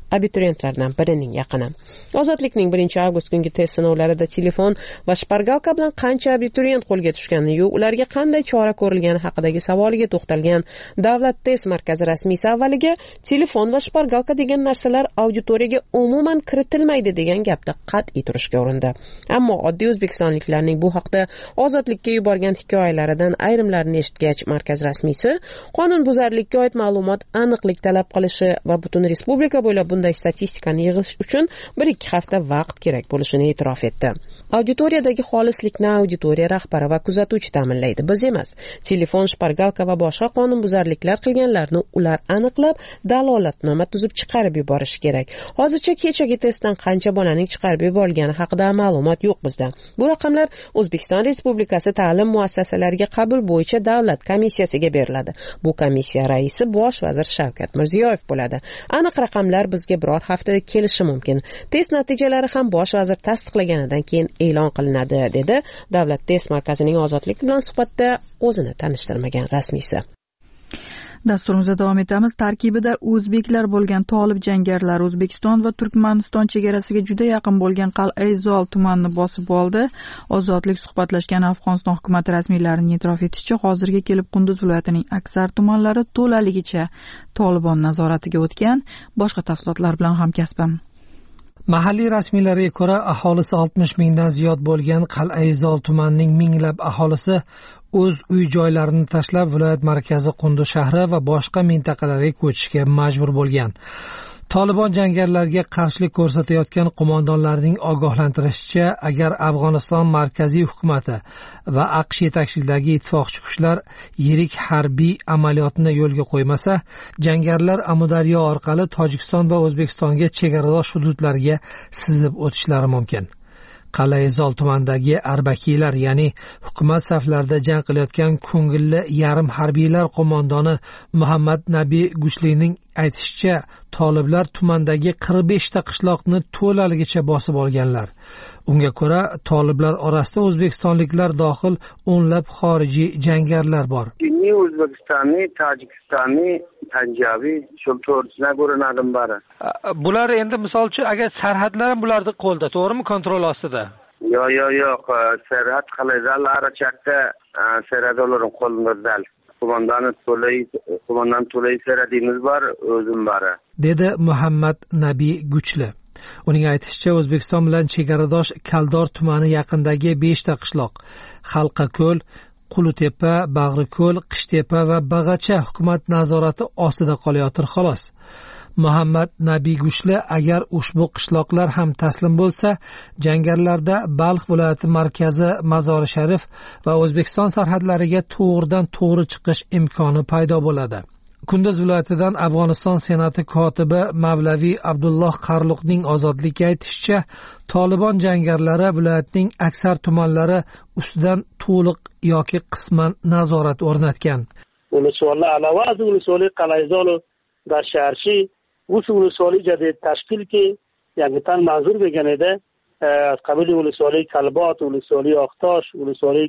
abituriyentlardan birining yaqini. Ozodlikning 1-avgust kungi test sinovlarida telefon va shpargalka bilan qancha abituriyent qo'lga tushganini-yu ularga qanday chora ko'rilgani haqidagi savoliga to'xtalgan Davlat test markazi rasmiysi avvaliga telefon va shpargalka degan narsalar auditoriyaga umuman kiritilmaydi degan gapda qat'iy turishga urindi. Ammo oddiy o'zbekistonliklarning bu haqda Ozodlikka yuborgan hikoyalaridan ayrimlarini eshitgach, markaz rasmiysi qonunbuzarlikka oid ma'lumot aniqlik talab qilishi va butun respublika bo'ylab bunday statistikani yig'ish uchun 1-2 hafta vaqt kerak bo'lishini e'tirof etdi. Auditoriyadagi xolislikni auditoriya rahbari va kuzatuvchi ta'minlaydi, biz emas. Telefon, shpargalka va boshqa qonunbuzarliklar qilganlarni ular aniqlab, dalolatnoma tuzib chiqarib yuborishi kerak. Hozircha kechagi testdan qancha bolaning chiqarib yuborilgani haqida ma'lumot yo'q bizda. Bu raqamlar O'zbekiston Respublikasi ta'lim muassasalariga qabul bo'yicha davlat komissiyasiga beriladi. Bu komissiya raisi bosh vazir Shavkat Mirziyoyev bo'ladi. Aniq raqamlar bizga biror haftada kelishi mumkin. Test natijalari ham bosh vazir tasdiqlaganidan keyin e'lon qilinadi, dedi Davlat test markazining Ozodlik bilan suhbatda o'zini tanishtirmagan rasmiysi. Dasturimizda davom etamiz. Tarkibida o'zbeklar bo'lgan tolib jangarilar O'zbekiston va Turkmaniston chegarasiga juda yaqin bo'lgan Qal'aizol tumanini bosib oldi. Ozodlik suhbatlashgan Afg'oniston hukumati rasmiylarining e'tirof etishicha, hozirga kelib Qunduz viloyatining aksar tumanlari to'laligicha Tolibon nazoratiga o'tgan. Boshqa tafsilotlar bilan hamkasbim. Mahalliy rasmiylarga ko'ra, aholisi 60 mingdan ziyod bo'lgan Qal'aizol tumanining minglab aholisi o'z uy-joylarini tashlab viloyat markazi Qunduz shahri va boshqa mintaqalarga ko'chishga majbur bo'lgan. Tolibon jangarilarga qarshilik ko'rsatayotgan qo'mondonlarning ogohlantirishicha, agar Afg'oniston markaziy hukumati va AQSh yetakchiligidagi ittifoqchi kuchlar yirik harbiy amaliyotni yo'lga qo'ymasa, jangarilar Amudaryo orqali Tojikiston va O'zbekistonga chegaradosh hududlarga sizib o'tishlari mumkin. Qal'aizol tumanidagi arbakiylar, ya'ni hukumat saflarida jang qilayotgan ko'ngilli yarim harbiylar qo'mondoni Muhammad Nabiy Guchlining aytishicha, toliblar tumandagi 45 ta qishloqni to'laligicha bosib olganlar. Unga ko'ra, toliblar orasida o'zbekistonliklar dohil o'nlab xorijiy jangarilar bor. O'zbekistonni, Tojikistonni, Panjabiy shu to'rtisidan ko'rinadim bari. Bular endi misolchi agar sarhadlar ham bularning qo'lida, to'g'rimi, kontrol ostida? Yo'q, sarhad qal'aizolari chaqda sarhadlarning qo'lida. Qo'mondan to'lay sarhadimiz bor, o'zim bari, dedi Muhammad Nabiy Guchli. Uning aytishicha, O'zbekiston bilan chegaradosh Kaldor tumani yaqindagi 5 ta qishloq, Xalqako'l, Qulutepa, Bag'riko'l, Qishtepa va Bag'acha hukumat nazorati ostida qolayotir xolos. Muhammad Nabiy Guchli, agar ushbu qishloqlar ham taslim bo'lsa, jangarilarda Balx viloyati markazi Mazori Sharif va O'zbekiston sarhadlariga to'g'ridan to'g'ri chiqish imkoni paydo bo'ladi. Kunduz viloyatidan Afg'oniston senati kotibi Mavlaviy Abdulloh Qarluqning Ozodlikka aytishicha, Tolibon jangarilari viloyatning aksar tumanlari ustidan to'liq yoki qisman nazorat o'rnatgan. ولسوالی علاوه از ولسوالی قلعه‌زال در شهرچی ولسوالی جدید تشکیل که یعنی تن منظور بگنیده از قبیل ولسوالی کلبات، ولسوالی آختاش، ولسوالی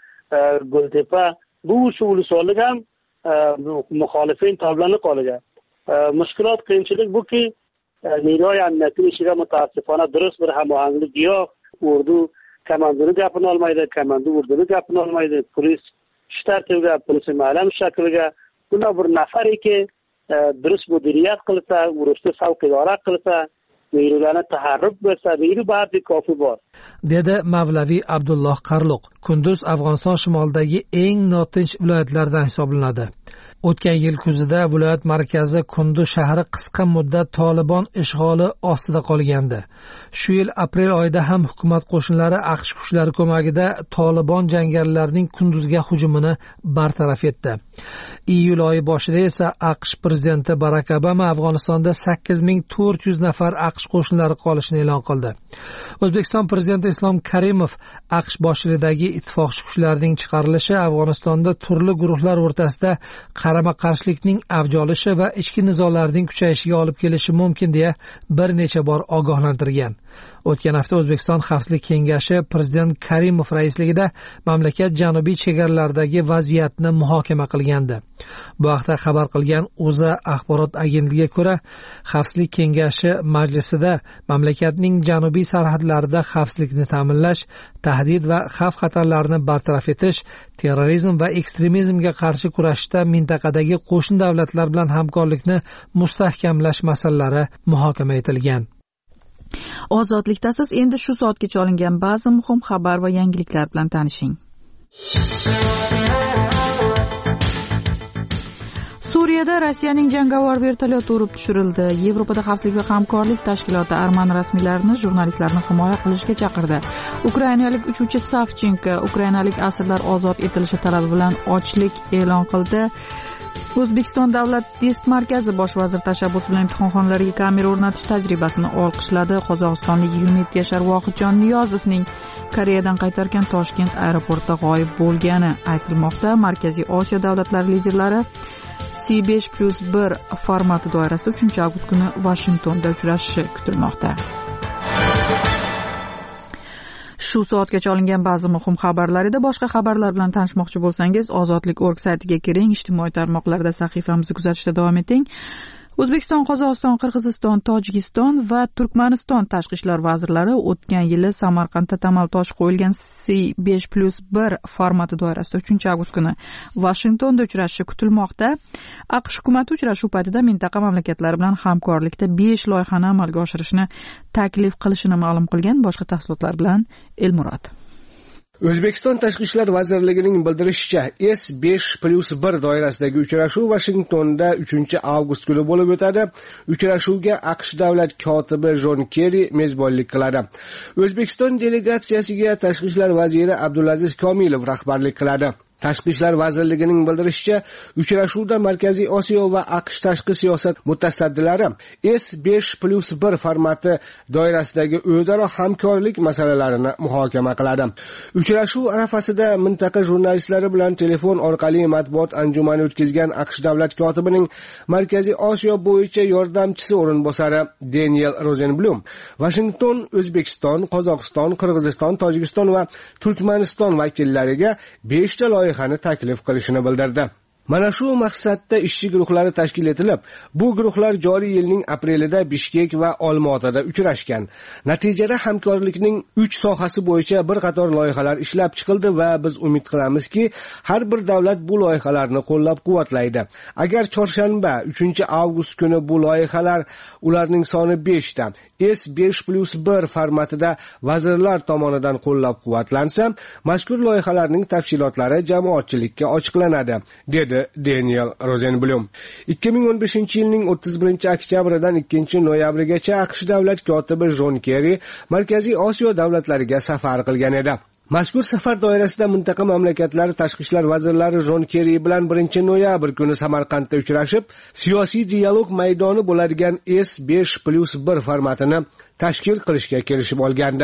گلتپه bu ولسوالی هم مخالفین طالبان قالگه. مشکلات قیمچیlik bu ki نیروهای امنیتی میشه متاسفانه درست بر هماهنگی یا اردو کماندونی گپن olmaydi, کماندو اردونی گپن olmaydi, polis shtartiga, polis ma'lum shakliga buna bir nafari ki durust mudiriyat qilsa, urushda savq idora qilsa, neyrularni taharruk bersa, neyru bardi kofi bor, dedi Mavlaviy Abdulloh Qarluq. Kunduz Afg'oniston shimolidagi eng notinch viloyatlardan hisoblanadi. O'tgan yil kuzida viloyat markazi Kunduz shahri qisqa muddat Tolibon ishg'oli ostida qolgandi. Shu yil aprel oyida ham hukumat qo'shinlari AQSh kuchlari ko'magida Tolibon jangarilarining Kunduzga hujumini bartaraf etdi. Iyul oyi boshida esa AQSh prezidenti Barak Obama Afg'onistonda 8400 nafar AQSh qo'shinlari qolishini e'lon qildi. O'zbekiston prezidenti Islom Karimov AQSh boshchiligidagi ittifoqchi kuchlarning chiqarilishi Afg'onistonda turli guruhlar o'rtasida qarama-qarshilikning avj olishi va ichki nizolarning kuchayishiga olib kelishi mumkin deya bir necha bor ogohlantirgan. O'tgan hafta O'zbekiston Xavfsizlik kengashi Prezident Karimov raisligida mamlakat janubiy chegaralaridagi vaziyatni muhokama qilgandi. Bu haqda xabar qilgan O'zA axborot agentligiga ko'ra, Xavfsizlik kengashi majlisida mamlakatning janubiy sarhadlarida xavfsizlikni ta'minlash, tahdid va xavf-xatarlarni bartaraf etish, terrorizm va ekstremizmga qarshi kurashishda mintaqadagi qo'shni davlatlar bilan hamkorlikni mustahkamlash masalalari muhokama etilgan. Ozodlikda siz endi shu soatgacha olingan ba'zi muhim xabar va yangiliklar bilan tanishing. Suriyada Rossiyaning jangovar vertolyoti urib tushirildi. Yevropada xavfsizlik va hamkorlik tashkiloti Arman rasmiylarini jurnalistlarni himoya qilishga chaqirdi. Ukrainalik uchuvchi Savchenko ukrainalik asirlar ozod etilishi talabi bilan ochlik e'lon qildi. O'zbekiston Davlat test markazi bosh vazir tashabbusi bilan imtihonxonalarga kamera o'rnatish tajribasini olqishladi. Qozog'istonlik 27 yashar Vohidjon Niyozovning Koreyadan qaytargan Toshkent aeroportida g'oyib bo'lgani aytilmoqda. Markaziy Osiyo davlatlari liderlari C5+1 formati doirasida 3 avgust kuni Vashingtonda uchrashishi kutilmoqda. Shu soatgacha olingan ba'zi muhim xabarlar edi. Boshqa xabarlar bilan tanishmoqchi bo'lsangiz, Ozodlik.org saytiga kiring, ijtimoiy tarmoqlarda sahifamizni kuzatishda davom eting. O'zbekiston, Qozog'iston, Qirg'iziston, Tojikiston va Turkmaniston tashqi ishlar vazirlari o'tgan yili Samarqandda tamal toshi qo'yilgan C5+1 formati doirasida 3-avgust kuni Vashingtonda uchrashishi kutilmoqda. AQSh hukumati uchrashuv paytida mintaqa mamlakatlari bilan hamkorlikda 5 loyihani amalga oshirishni taklif qilishini ma'lum qilgan. Boshqa tafsilotlar bilan Elmurod. O'zbekiston Tashqi ishlar vazirligining bildirishicha, S5+1 doirasidagi uchrashuv Vashingtonda 3-avgust kuni bo'lib o'tadi. Uchrashuvga AQSh davlat kotibi Jon Kerri mezbonlik qiladi. O'zbekiston delegatsiyasiga Tashqi ishlar vaziri Abdulaziz Komilov rahbarlik qiladi. Tashqi ishlar vazirligining bildirishicha, uchrashuvda Markaziy Osiyo va AQSh tashqi siyosat mutasaddilari S5+1 formati doirasidagi o'zaro hamkorlik masalalarini muhokama qiladi. Uchrashuv arafasida mintaqa jurnalistlari bilan telefon orqali matbuot anjumani o'tkazgan AQSh davlat kotibining Markaziy Osiyo bo'yicha yordamchisi o'rinbosari Daniel Rosenblum Washington, O'zbekiston, Qozog'iston, Qirg'iziston, Tojikiston va Turkmaniston vakillariga 5 ta loyihani taklif qilishini bildirdi. Mana shu maqsadda ishchi guruhlari tashkil etilib, bu guruhlar joriy yilning aprelida Bishkek va Olmaotada uchrashgan. Natijada hamkorlikning 3 sohasi bo'yicha bir qator loyihalar ishlab chiqildi va biz umid qilamizki, har bir davlat bu loyihalarni qo'llab-quvvatlaydi. Agar chorshanba 3-avgust kuni bu loyihalar, ularning soni 5 ta, S5+1 formatida vazirlar tomonidan qo'llab-quvvatlansa, mazkur loyihalarning tafsilotlari jamoatchilikka ochiqlanadi, dedi Daniel Rosenblum. 2015-yilning 31-oktyabridan 2-noyabrigacha AQSh davlat kotibi Jon Kerri Markaziy Osiyo davlatlariga safar qilgan edi. Mazkur safar doirasida mintaqa mamlakatlari tashqi ishlar vazirlari Jon Kerri bilan 1-noyabr kuni Samarqandda uchrashib, siyosiy dialog maydoni bo'ladigan S5+1 formatini tashkil qilishga kelishib olgandi.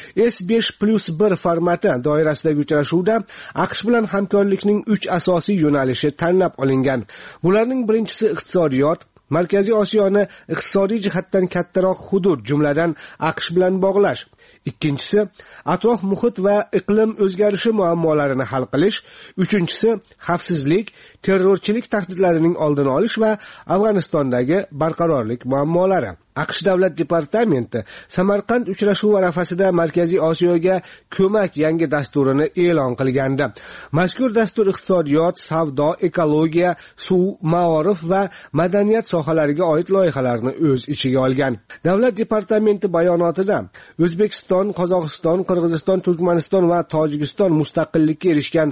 S5+1 formati doirasidagi uchrashuvda AQSh bilan hamkorlikning 3 asosiy yo'nalishi tanlab olingan. Bularning birinchisi iqtisodiyot. Markaziy Osiyoni iqtisodiy jihatdan kattaroq hudud, jumladan AQSh bilan bog'lash. Ikkinchisi, atrof muhit va iqlim o'zgarishi muammolarini hal qilish. Uchinchisi, xavfsizlik, terrorchilik tahdidlarining oldini olish va Afg'onistondagi barqarorlik muammolari. AQSh davlat departamenti Samarqand uchrashuvi arafasida Markaziy Osiyoga ko'mak yangi dasturini e'lon qilgandi. Mazkur dastur iqtisodiyot, savdo, ekologiya, suv, ma'orif va madaniyat sohalariga oid loyihalarni o'z ichiga olgan. Davlat departamenti bayonotida O'zbekiston, Qozog'iston, Qirg'iziston, Turkmaniston va Tojikiston mustaqillikka erishgan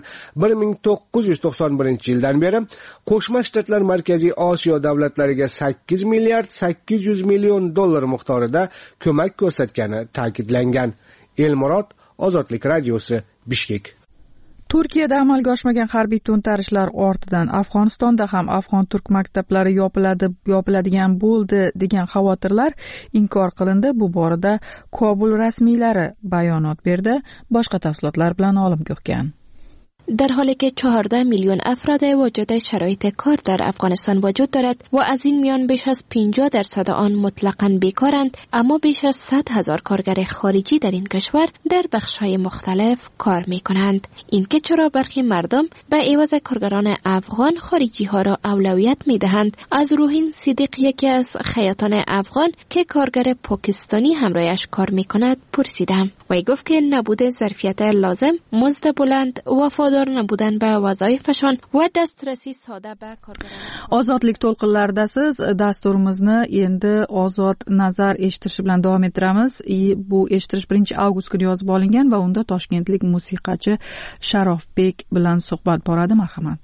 1991-yildan beri Qo'shma Shtatlar Markaziy Osiyo davlatlariga 8 milliard 800 million dollar miqdorida ko'mak ko'rsatgani ta'kidlangan. Elmurod, Ozodlik radiosi, Bishkek. Turkiyada amalga oshmagan harbiy to'ntarishlar ortidan Afg'onistonda ham afg'on-turk maktablari yopiladigan bo'ldi degan xavotirlar inkor qilindi. Bu borada Kobul rasmiylari bayonot berdi. Boshqa tafsilotlar bilan Olimgo'kkan. در حالی که 14 میلیون افراد واجد شرایط کار در افغانستان وجود دارد و از این میان بیش از 50% آن مطلقاً بیکارند، اما بیش از 100,000 کارگر خارجی در این کشور در بخش‌های مختلف کار می‌کنند. اینکه چرا برخی مردم به عوض کارگران افغان خارجی ها را اولویت می‌دهند، از روحین صدیق، یکی از خیاطان افغان که کارگر پاکستانی همراهش کار می‌کند، پرسیدم. وی گفت که نبوده ظرفیت لازم، مزد بلند، وفادار نبودن به وظایفشان و دسترسی ساده به کارگران. Ozodlik to'lqinlaridasiz. Dasturimizni endi ozod nazar eshitish bilan davom ettiramiz. Bu eshitish 1 avgust kuni yozib olingan va unda toshkentlik musiqachi Sharofbek bilan suhbat boradi. Marhamat.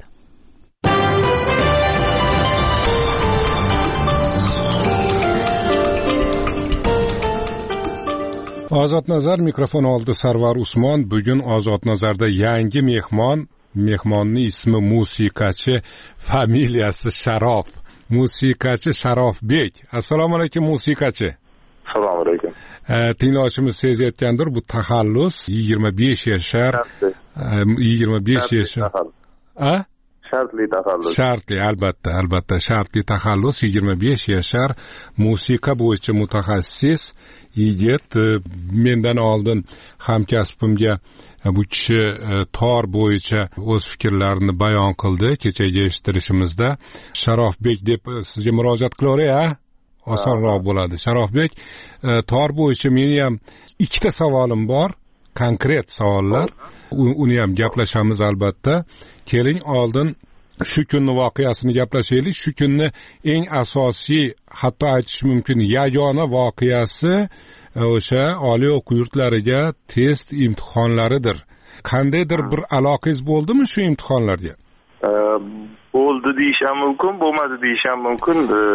Ozod nazar mikrofon oldi Sarvar Usmon. Bugun Ozod nazarda yangi mehmonning ismi musiqachi, familiyasi Sharof. Musiqachi Sharofbek. Assalomu alaykum musiqachi. Assalomu alaykum. Tinglovchimiz sezayotgandir, bu taxallus 25 yashar. 25 yashar. Shartli taxallus. Shartli, albatta, shartli taxallus, 25 yashar, musiqa bo'yicha mutaxassis yigit. Mendan oldin hamkasbimga bu kishi tor bo'yicha o'z fikrlarini bayon qildi kechagi eshittirishimizda. Sharofbek deb sizga murojaat qilaveray, osonroq bo'ladi. Sharofbek, tor bo'yicha meni ham ikkita savolim bor, konkret savollar. Uni ham gaplashamiz albatta. Keling, oldin shu kunni voqeasini gaplashaylik. Shu kunni eng asosiy, hatto aytish mumkin yagona voqeasi o'sha oliy o'quv yurtlariga test imtihonlaridir. Qandaydir bir aloqangiz bo'ldimi shu imtihonlarga? Bo'ldi deyish ham mumkin, bo'lmadi deyish ham mumkin.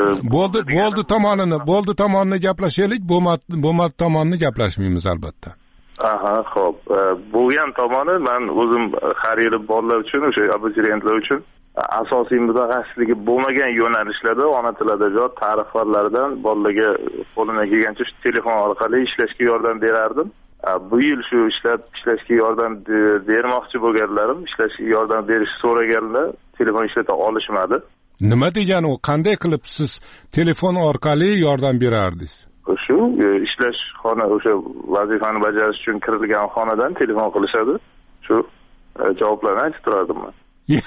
Bo'ldi tomonini gaplashaylik, bo'lmadi tomonini gaplashmaymiz albatta. Aha, xo'p. Bo'lgan tomoni, men o'zim har yili bolalar uchun, o'sha abituriyentlar uchun asosiy mutaxassisligi bo'lmagan yo'nalishlarda ona tili adabiyot, tarix fanlaridan bolalarga qo'limdan kelgancha shu telefon orqali ishlashga yordam berardim. Bu yil shu ishlashga yordam bermoqchi bo'lganlarim, ishlashga yordam berishni so'raganlar, telefon ishlata olishmadi. Nima degani u? Qanday qilib siz telefon orqali yordam berardingiz? Shu ishlash xona, o'sha vazifani bajarish uchun kirilgan xonadan telefon qilishadi. Shu javoblarni aytib turardim men.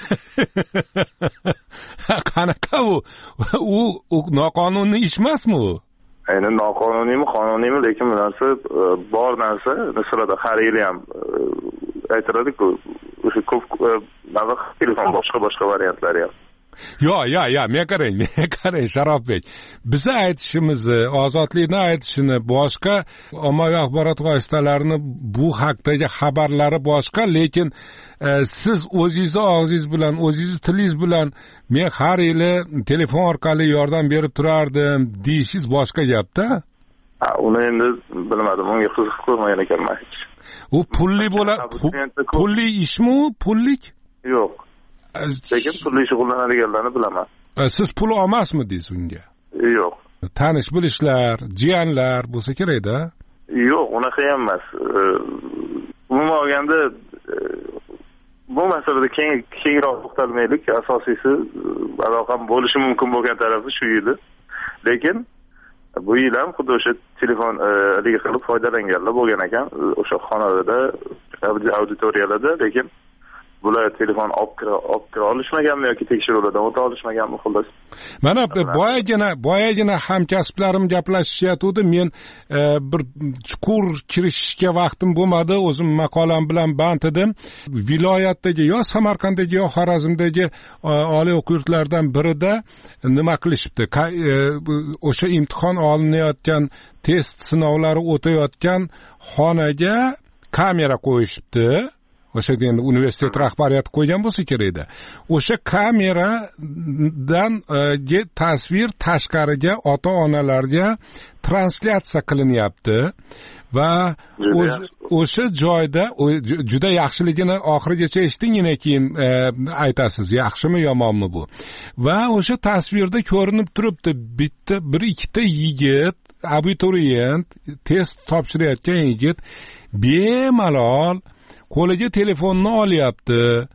Qanaqa u noqonuniy ish emasmi u? Ayni noqonuniymi, qonuniymi, lekin bu narsa bor narsa. Masalan, har yili ham aytiladi-ku, o'sha ko'p telefon boshqa variantlari ham. Ya, men qarang Sharofbek. Biza aytishimizni, ozodlikni aytishini, boshqa ommaviy axborot vositalarini bu haqdagi xabarlari boshqa, lekin siz o'zingizni og'zingiz bilan, o'zingizni tilingiz bilan men har yili telefon orqali yordam berib turardim deyishingiz boshqa gapda. Uni endi bilmadim, unga qiziqib ko'rmagan ekanman hech. U pulli ishmi u? Pullik? Yo'q. Lekin pulli shug'ullanadiganlarni bilaman. Siz pul olmasmidingiz unga? Yo'q. Tanish bilishlar, jiyanlar bo'lsa kerak-da. Yo'q, unaqa ham emas. Umuman olganda bu masalada kengroq to'xtalmaylik. Asosiysi aloqam bo'lishi mumkin bo'lgan tarafi shu edi. Lekin bu yil ham xuddi o'sha telefon liga qilib foydalanganlar bo'lgan ekan, o'sha xonalarda, auditoriyalarda, lekin bular telefon olib kira olishmaganmi yoki tekshiruvlardan o'ta olishmaganmi, xullas. Mana boyagina hamkasblarim gaplashishyapti. Men bir chuqur kirishishga vaqtim bo'lmadi. O'zim maqolam bilan band edim. Viloyatdagi yo Samarqanddagi yo Xorazmdagi oliy o'quv yurtlaridan birida nima qilishibdi? O'sha imtihon olinayotgan, test sinovlari o'tayotgan xonaga kamera qo'yishibdi. O'sha endi universitet rahbariyati qo'ygan bo'lsa kerak-da. O'sha kameradan tasvir tashqariga ota-onalarga translyatsiya qilinyapti va o'sha joyda juda yaxshiligini oxirigacha eshitingina keyin aytasiz, yaxshimi yomonmi bu. Va o'sha tasvirda ko'rinib turibdi, bir ikkita yigit, abituriyent, test topshirayotgan yigit bemalol qo'liga telefonni olyapti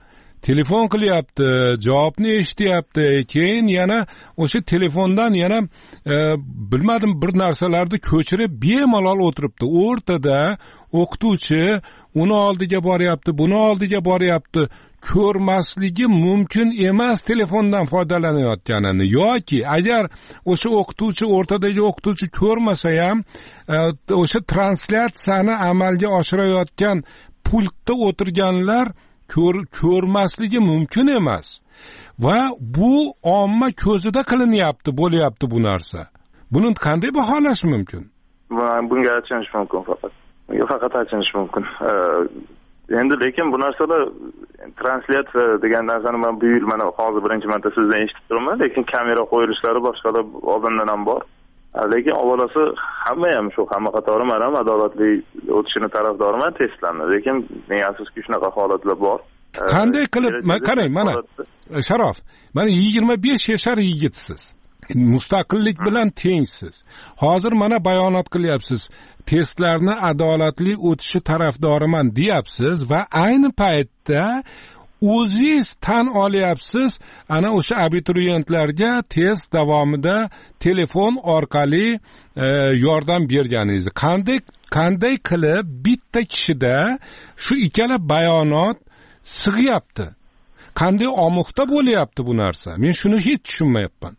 telefon qilyapti, javobni eshityapti, keyin yana o'sha telefondan yana bilmadim bir narsalarni ko'chirib bemalol o'tiribdi. O'rtada o'qituvchi uni oldiga boryapti, buni oldiga boryapti. Ko'rmasligi mumkin emas telefondan foydalanayotganini, yoki agar o'sha o'qituvchi o'rtadagi o'qituvchi ko'rmasa ham o'sha translyatsiyani amalga oshirayotgan pultda o'tirganlar ko'rmasligi mumkin emas. Va bu omma ko'zida qilinyapti, bo'lyapti bu narsa. Buni qanday baholash mumkin? Bunga achinish mumkin faqat. Bunga faqat achinish mumkin. Endi lekin bu narsalar translyatsiya degan narsani men bu yil mana hozir birinchi marta sizdan eshitib turibman, lekin kamera qo'yilishlari boshqalar oldindan ham bor. Lekin avvalosi hamma qatori men ham adolatli o'tishini tarafdoriman testlarni, lekin men afsuski shunaqa holatlar bor. Qanday qilib, qarang, mana Sharof, mana 25 yashar yigitsiz. Mustaqillik bilan tengsiz. Hozir mana bayonot qilyapsiz. Testlarni adolatli o'tishi tarafdoriman deyapsiz va ayni paytda o'zingiz tan olyapsiz, ana o'sha abituriyentlarga test davomida telefon orqali yordam berganingizni. Qanday qilib bitta kishida shu ikkala bayonot sig'yapti? Qanday omuqda bo'lyapti bu narsa? Men shuni hech tushunmayapman.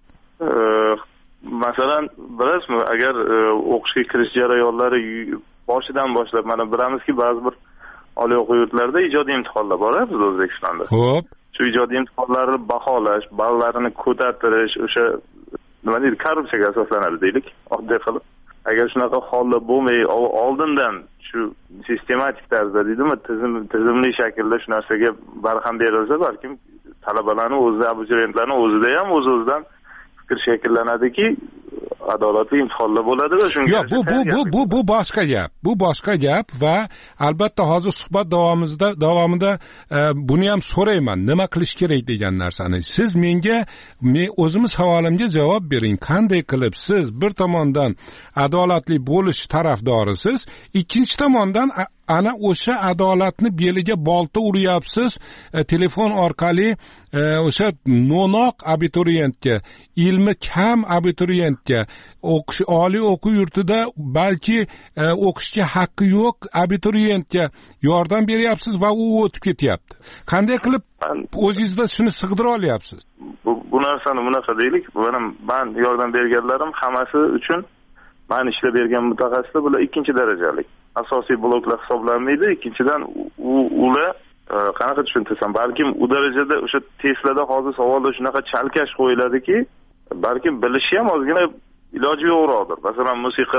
Masalan, bilasizmi, agar o'qishga kirish jarayonlari boshidan boshlab, mana bilamizki, ba'zi bir oliy o'quv yurtlarida ijodiy imtihonlar bor, biz O'zbekistonda. Xo'p. Shu ijodiy imtihonlarni baholash, ballarini ko'tartirish, o'sha nima deydi, korrupsiyaga asoslanadi deylik, oddiy qilib. Agar shunaqa hollar bo'lmay, oldindan shu sistematik tarzda deydimi, tizimli shaklda shu narsaga barham berilsa, balkim talabalarning o'zida, abituriyentlarning o'zida ham o'z-o'zidan fikr shakllanadiki, adolatli imtihonlar bo'ladi va shunga bu boshqa gap. Bu boshqa gap va albatta hozir suhbat davomida buni ham so'rayman, nima qilish kerak degan narsani. Siz men o'zimiz savolimga javob bering. Qanday qilib siz bir tomondan adolatli bo'lish tarafdorisiz, ikkinchi tomondan ana o'sha adolatni beliga bolta uryapsiz, telefon orqali o'sha no'noq abituriyentga, ilmi kam abituriyentga, oliy o'quv yurtida balki o'qishga haqqi yo'q abituriyentga yordam beryapsiz va u o'tib ketyapti. Qanday qilib o'zingizda shuni sig'dira olyapsiz? Bu narsani bunaqa deylik, men yordam berganlarim hammasi uchun men ishlab bergan mutaxassislar bular ikkinchi darajalik. Asosiy bloklar hisoblanmaydi. Ikkinchidan ular qanaqa tushuntirsam, balkim u darajada o'sha testlarda hozir savollar shunaqa chalkash qo'yiladiki, balkim bilishi ham ozgina iloji yo'qroqdir. Masalan,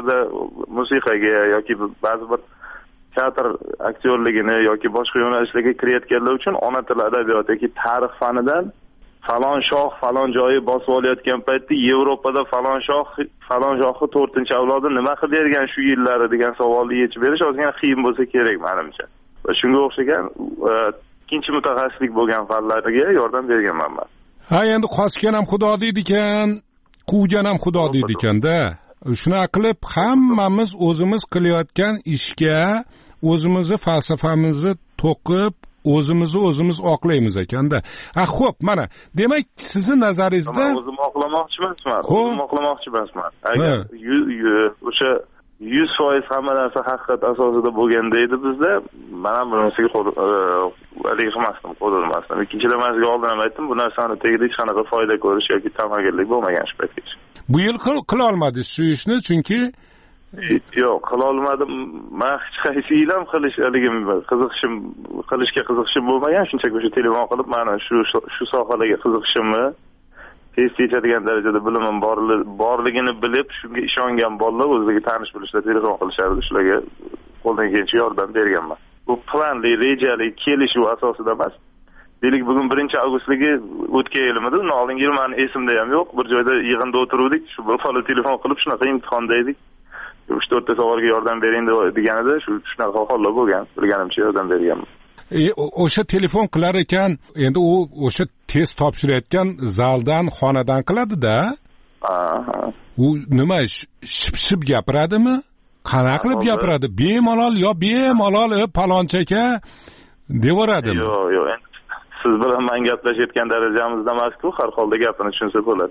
musiqaga yoki ba'zi bir teatr aktyorligini yoki boshqa yo'nalishlarga kirayotganlar uchun ona tili adabiyoti yoki tarix fanidan falon shoh falon joyi bosib olayotgan paytda Yevropada falon shohni 4-avlodi nima qilib bergan shu yillari degan savolni yechib berish ozgina qiyin bo'lsa kerak menimcha. Va shunga o'xshagan ikkinchi mutaxassislik bo'lgan fanlarga yordam berganman men. Ha, endi qochgan ham xudo deydi ekan, quvgan ham xudo deydi ekanda. Shunaqa qilib hammamiz o'zimiz qilayotgan ishga o'zimizni falsafamizni to'qib o'zimiz oqlaymiz ekanda. Xo'p, mana demak sizni nazaringizda o'zim oqlamoqchi emasman. Agar o'sha 100% hamma narsa haqiqat asosida bo'lganda edi bizda, men ham bu narsaga qo'l urmasdim. Ikkinchidan men sizga oldin ham aytdim, bu narsani tagida hech qanaqa foyda ko'rish yoki ta'magirlik bo'lmagan shu paytgacha. Bu yil qila olmadingiz shu ishni, chunki yo'q, qila olmadim. Men hech qaysi yil ham qiziqishim bo'lmagan, shunchaki o'sha telefon qilib mana shu sohalarga qiziqishimni tez yetadigan darajada bilimim borligini bilib, shunga ishongan bolalar o'zlariga tanish bilishlar telefon qilishardi, shularga qo'ldan kelgancha yordam berganman. Bu planli, rejali, kelishuv asosida emas. Deylik, bugun 1-avgustligi o'tgan yilmidi, undan oldingi yil meni esimda ham yo'q. Bir joyda yig'inda o'tiruvdik, shu bir bola telefon qilib shunaqa imtihonda edik. 3-4 ta savolga yordam bering deganida shunaqa hollar bo'lgan. Bilganimcha yordam berganman. O'sha telefon qilar ekan, endi u o'sha test topshirayotgan zaldan, xonadan qiladi-da. U nima, ship gapiradimi? Qanaqa qilib gapiradi? Bemalol palonchaka devoradi. Yo'q, siz bilan men gaplashayotgan darajamizda emas-ku, har holda gapini tushunsa bo'ladi.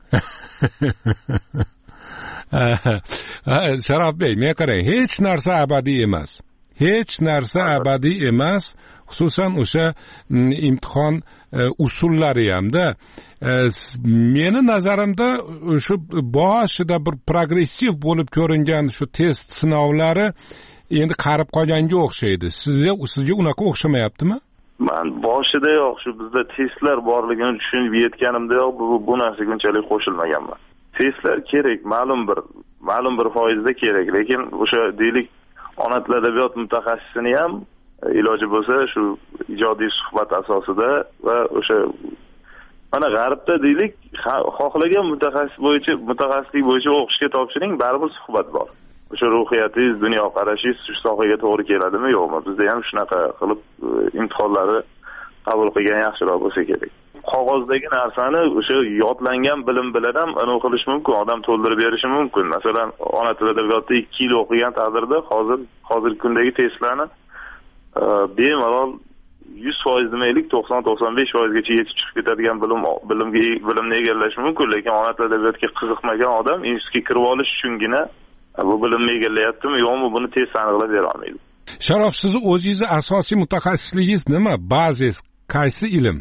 Sharofbek, men qarang, hech narsa abadiy emas. Hech narsa abadiy emas, xususan o'sha imtihon usullari hamda meni nazarimda shu boshida bir progressiv bo'lib ko'ringan shu test sinovlari endi qarib qolganga o'xshaydi. Sizga unaqa o'xshamayaptimi? Men boshidayoq shu bizda testlar borligini tushunib yetganimdayoq bu narsaga unchalik qo'shilmaganman. Testlar kerak, ma'lum bir foizda kerak, lekin o'sha deylik ona tili adabiyot mutaxassisini ham iloji bo'lsa shu ijodiy suhbat asosida va o'sha mana g'arbda deylik xohlagan mutaxassislik bo'yicha o'qishga topshiring, baribir suhbat bor. O'sha ruhiyatingiz, dunyoqarashingiz shu sohaga to'g'ri keladimi, yo'qmi? Bizda ham shunaqa qilib imtihonlari qabul qilgan yaxshiroq bo'lsa kerak. Qog'ozdagi narsani o'sha yodlangan bilim bilan ham aniq qilish mumkin, odam to'ldirib berishi mumkin. Masalan, ona tili adabiyotida 2 yil o'qigan taqdirda hozirgi kundagi testlarni bemalol 100% demaylik, 90-95% gacha yetib chiqib ketadigan bilimni egallash mumkin, lekin ona tili adabiyotga qiziqmagan odam institutga kirib olish uchungina bu bilimni egallayaptimi, yo'qmi, buni tez aniqlab bera olmaydi. Sharof, sizni o'zingizni asosiy mutaxassisligingiz nima? Bazis qaysi ilm?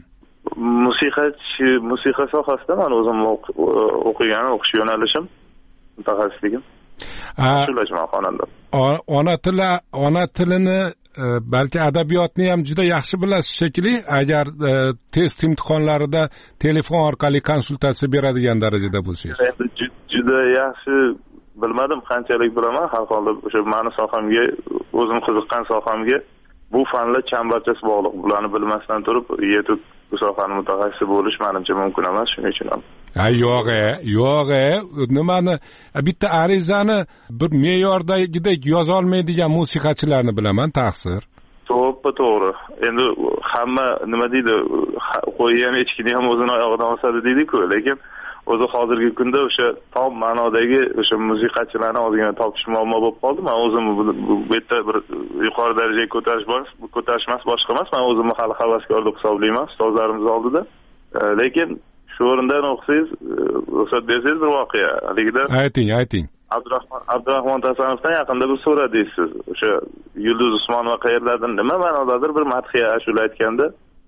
Musiqa sohasida men o'zim o'qish yo'nalishim, mutaxassisligim. Ashulachiman, xonanda. Ona tilini balki adabiyotni ham juda yaxshi bilasiz shekilli, agar test imtihonlarida telefon orqali konsultatsiya beradigan darajada bo'lsangiz. Juda yaxshi bilmadim, qanchalik bilaman, har holda o'sha meni sohamga, o'zim qiziqqan sohamga bu fanlar chambarchas bog'liq. Bularni bilmasdan turib, yetib bu sohaning mutaxassisi bo'lish menimcha mumkin emas, shuning uchun ham. Yo'q, nimani bitta arizani bir me'yordagidek yoza olmaydigan musiqachilarni bilaman, taqsir. To'g'ri. Endi hamma nima deydi, qo'yni ham echkini ham o'zini oyog'idan osadi deydi-ku, lekin o'zi hozirgi kunda o'sha tom ma'nodagi o'sha musiqachilarni ozgina topish muammo bo'lib qoldi. Men o'zim bu yerda bir yuqori darajaga ko'tarish emas, boshqa emas. Men o'zimni hali havaskor deb hisoblayman ustozlarimiz oldida. Lekin shu o'rindan o'qisangiz, ruxsat bersangiz bir voqea. Haligida ayting. Abdurahmon Tasanovdan yaqinda bir so'radingiz. O'sha Yulduz Usmonova qayerlardan nima ma'nodadir bir madhiya ashula aytganda,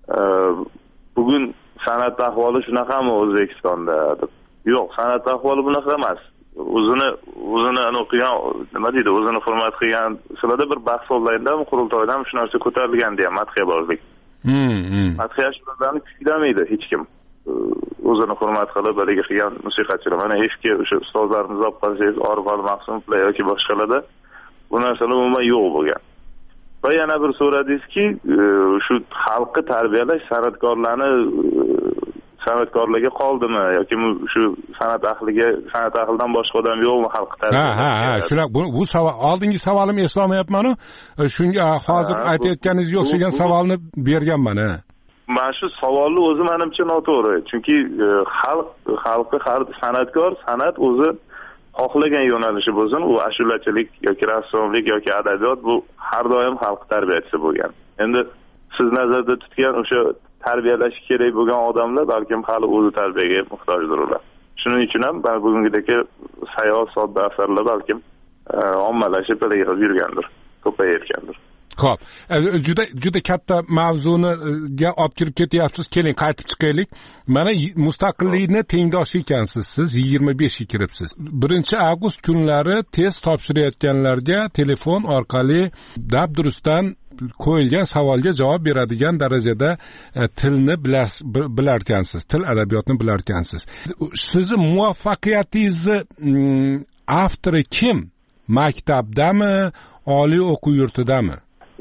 bugun san'at ahvoli shunaqami O'zbekistonda deb. Yo'q, san'at ahvoli bunaqa emas. O'zini o'qigan, nima deydi, o'zini hurmat qilgan sizlarda bir bahs onlayndan, qurultoydan shu narsa ko'tarilgan degan madhiya borlik. Madhiya shularni kuylamaydi hech kim. O'zini hurmat qilib biriga qilgan musiqachilar. Mana eski o'sha ustozlarimiz olib qarasangiz, Orif Maqsumovlar yoki boshqalarda bu narsalar umuman yo'q bo'lgan. Va yana bir so'radingizki, shu xalqni tarbiyalash san'atkorlarga qoldimi yoki shu san'at ahlidan boshqa odam yo'qmi xalqni tarbiyalash? Shular bu savol, oldingi savolim eslolmayapman-ku. Shunga hozir aytayotganingiz o'xshagan savolni berganman. Mana shu savolni o'zi menimcha noto'g'ri. Chunki xalqi san'atkor, san'at o'zi xohlagan yo'nalishi bo'lsin, u ashulachilik yoki rassomlik yoki adabiyot, bu har doim xalq tarbiyachisi bo'lgan. Endi siz nazarda tutgan o'sha tarbiyalash kerak bo'lgan odamlar balkim hali o'zi tarbiyaga muhtojdir ular. Shuning uchun ham bugungidek sayoz sodda asarlar balkim ommalashib yurgandir, ko'payayotgandir. Xo'p, juda katta mavzuniga olib kirib ketyapsiz. Keling, qaytib chiqaylik. Mana mustaqillikni tengdoshi ekansiz siz, 25 ga kiribsiz. 1-avgust kunlari test topshirayotganlarga telefon orqali dabdurustdan qo'yilgan savolga javob beradigan darajada tilni bilarkansiz, til adabiyotni bilarkansiz. Sizni muvaffaqiyatingizni avtori kim? Maktabdami, oliy o'quv yurtidami?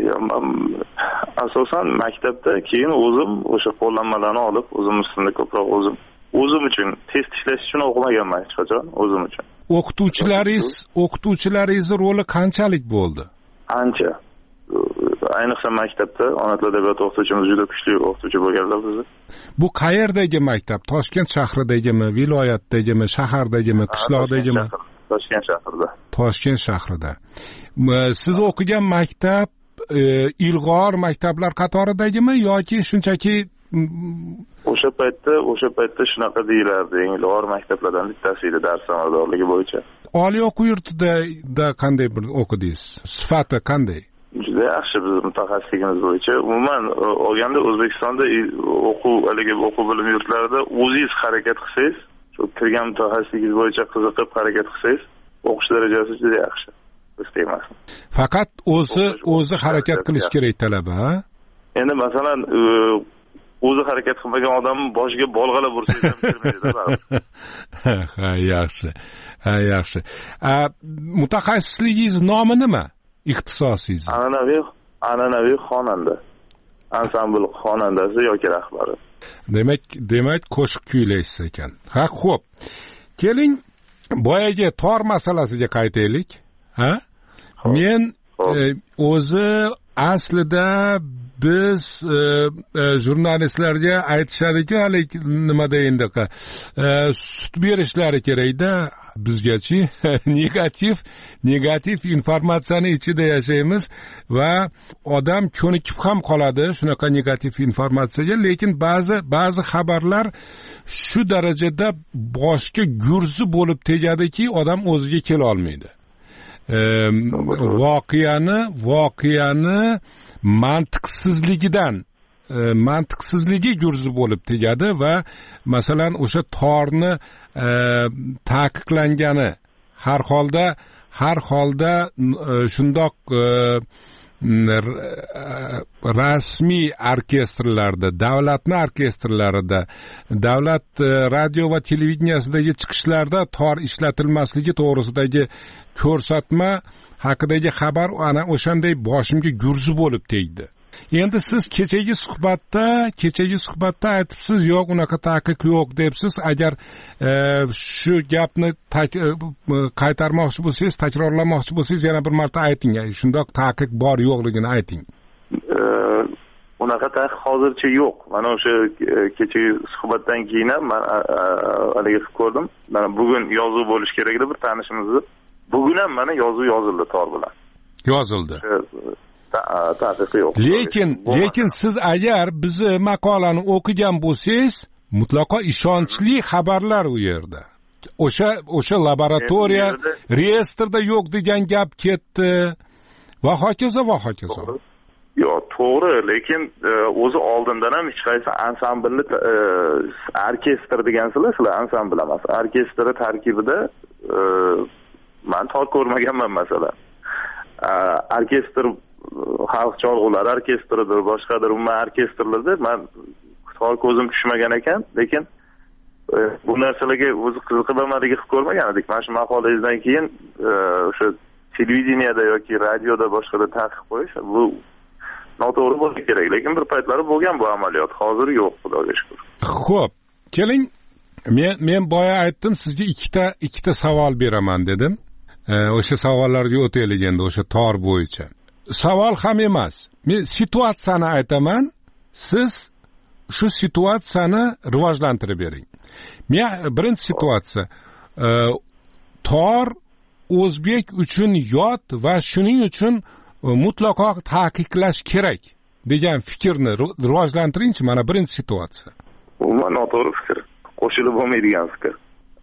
Asosan maktabda, keyin o'zim o'sha qo'llanmalarni olib, o'zim ustida ko'proq o'zim uchun test ishlash uchun o'qimaganman hech qachon, o'zim uchun. O'qituvchilaringiz roli qanchalik bo'ldi? Ancha. Ayniqsa maktabda ona tili adabiyot o'qituvchimiz juda kuchli o'qituvchi bo'lganlar bizni. Bu qayerdagi maktab? Toshkent shahridagimi, viloyatdagimi, shahardagimi, qishloqdagimi? Toshkent shahrida. Toshkent shahrida. Siz o'qigan maktab ilg'or maktablar qatoridagimi yoki shunchaki o'sha paytda shunaqa deyilardi, eng ilg'or maktablardan bittasi edi dars samaradorligi bo'yicha. Oliy o'quv yurtida qanday bir o'qidingiz? Sifati qanday? Juda yaxshi biz mutaxassisligimiz bo'yicha. Umuman olganda O'zbekistonda o'quv bilim yurtlarida o'zingiz harakat qilsangiz, shu kirgan mutaxassisligingiz bo'yicha qiziqib harakat qilsangiz, o'qish darajasi juda yaxshi. Biz tegmasmi? Faqat o'zi harakat qilish kerak talaba, ha? Endi masalan, o'zi harakat qilmagan odamning boshiga bolg'ala bursangiz ham kirmaydi. Ha, yaxshi. Ha, yaxshi. Mutaxassisligingiz nomi nima? Ixtisosingiz? An'anaviy xonanda. Ansambl xonandasi yoki rahbari. Demak, qo'shiq kuylaysiz ekan. Ha, xo'p. Keling, boyagi tor masalasiga qaytaylik. Ha? Men o'zi aslida biz jurnalistlarga aytishadiki, hali nimada endi sut berishlari kerakda, bizgachi negativ informatsiyani ichida yashaymiz va odam ko'nikib ham qoladi shunaqa negativ informatsiyaga, lekin ba'zi xabarlar shu darajada boshga gurzi bo'lib tegadiki, odam o'ziga kela olmaydi. voqeani mantiqsizligi gurzi bo'lib tegadi va masalan o'sha torni taqiqlangani har holda shundoq rasmiy orkestrlarda, davlatning orkestrlarida, davlat radio va televideniyasidagi chiqishlarda tor ishlatilmasligi to'g'risidagi ko'rsatma haqidagi xabar ana o'shanday boshimga gurzi bo'lib tegdi. Endi siz kechagi suhbatda aytibsiz, yo'q, unaqa taqiq yo'q debsiz. Agar shu gapni qaytarmoqchi bo'lsangiz, takrorlamoqchi bo'lsangiz, yana bir marta ayting. Shundoq taqiq bor yo'qligini ayting. Unaqa taqiq hozircha yo'q. Mana o'sha kechagi suhbatdan keyin ham men haligi qilib ko'rdim. Mana bugun yozuv bo'lish kerak edi bir tanishimizni. Bugun ham mana yozuv yozildi tor bilan. Yozildi. Taqiqi yo'q. Lekin siz agar bizni maqolani o'qigan bo'lsangiz, mutlaqo ishonchli xabarlar u yerda. O'sha laboratoriya reyestrda yo'q degan gap ketdi va hokazo. Yo'q, to'g'ri, lekin o'zi oldindan ham hech qaysi ansamblni orkestr degansizlar, ansambl emas. Orkestri tarkibida men tor ko'rmaganman masalan. Orkestr xalq cholg'ular orkestridir, boshqadir, umuman orkestrlarda men tor ko'zim tushmagan ekan, lekin bu narsalarga o'zi qiziqib ham qilib ko'rmagan edik. Mana shu maqolangizdan keyin o'sha televideniyada yoki radioda boshqada taqiq qo'yish bu noto'g'ri bo'lsa kerak, lekin bir paytlari bo'lgan bu amaliyot. Hozir yo'q, xudoga shukr. Xo'p, keling, men boya aytdim sizga ikkita savol beraman dedim. O'sha savollarga o'taylik endi o'sha tor bo'yicha. Savol ham emas. Men situatsiyani aytaman, siz shu situatsiyani rivojlantirib bering. Men birinchi situatsiya tor o'zbek uchun yot va shuning uchun mutlaqo taqiqlash kerak degan fikrni rivojlantiringchi. Mana birinchi situatsiya. Bu noto'g'ri fikr, qo'shilib bo'lmaydigan fikr.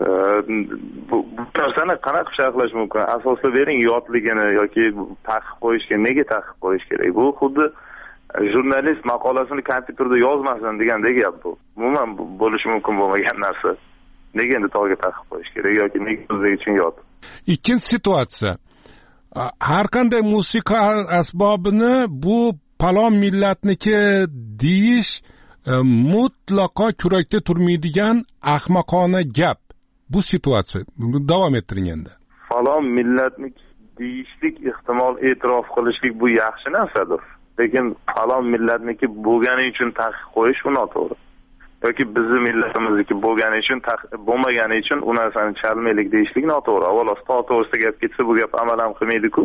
Bu narsani qanaqa qilib sharhlash mumkin? Asoslab bering yotligini yoki taqiq qo'yishga. Nega taqiq qo'yish kerak? Bu xuddi jurnalist maqolasini kompyuterda yozmasin degandek gap bu. Umuman bo'lishi mumkin bo'lmagan narsa. Nega endi to'g'ri taqiq qo'yish kerak yoki nega o'zbek uchun yot? Ikkinchi situatsiya. Har qanday musiqa asbobini bu palon millatniki deyish mutlaqo kurakda turmaydigan ahmoqona gap. Bu situatsiya. Davom ettiring endi. Falon millatniki deyishlik, ehtimol e'tirof qilishlik bu yaxshi narsadir. Lekin falon millatniki bo'lgani uchun taqiq qo'yish bu noto'g'ri. Yoki bizning millatimizniki bo'lgani uchun bo'lmagani uchun u narsani chalmaylik deyishlik noto'g'ri. Avvalo to'g'risida gap ketsa bu gap amal ham qilmaydi-ku.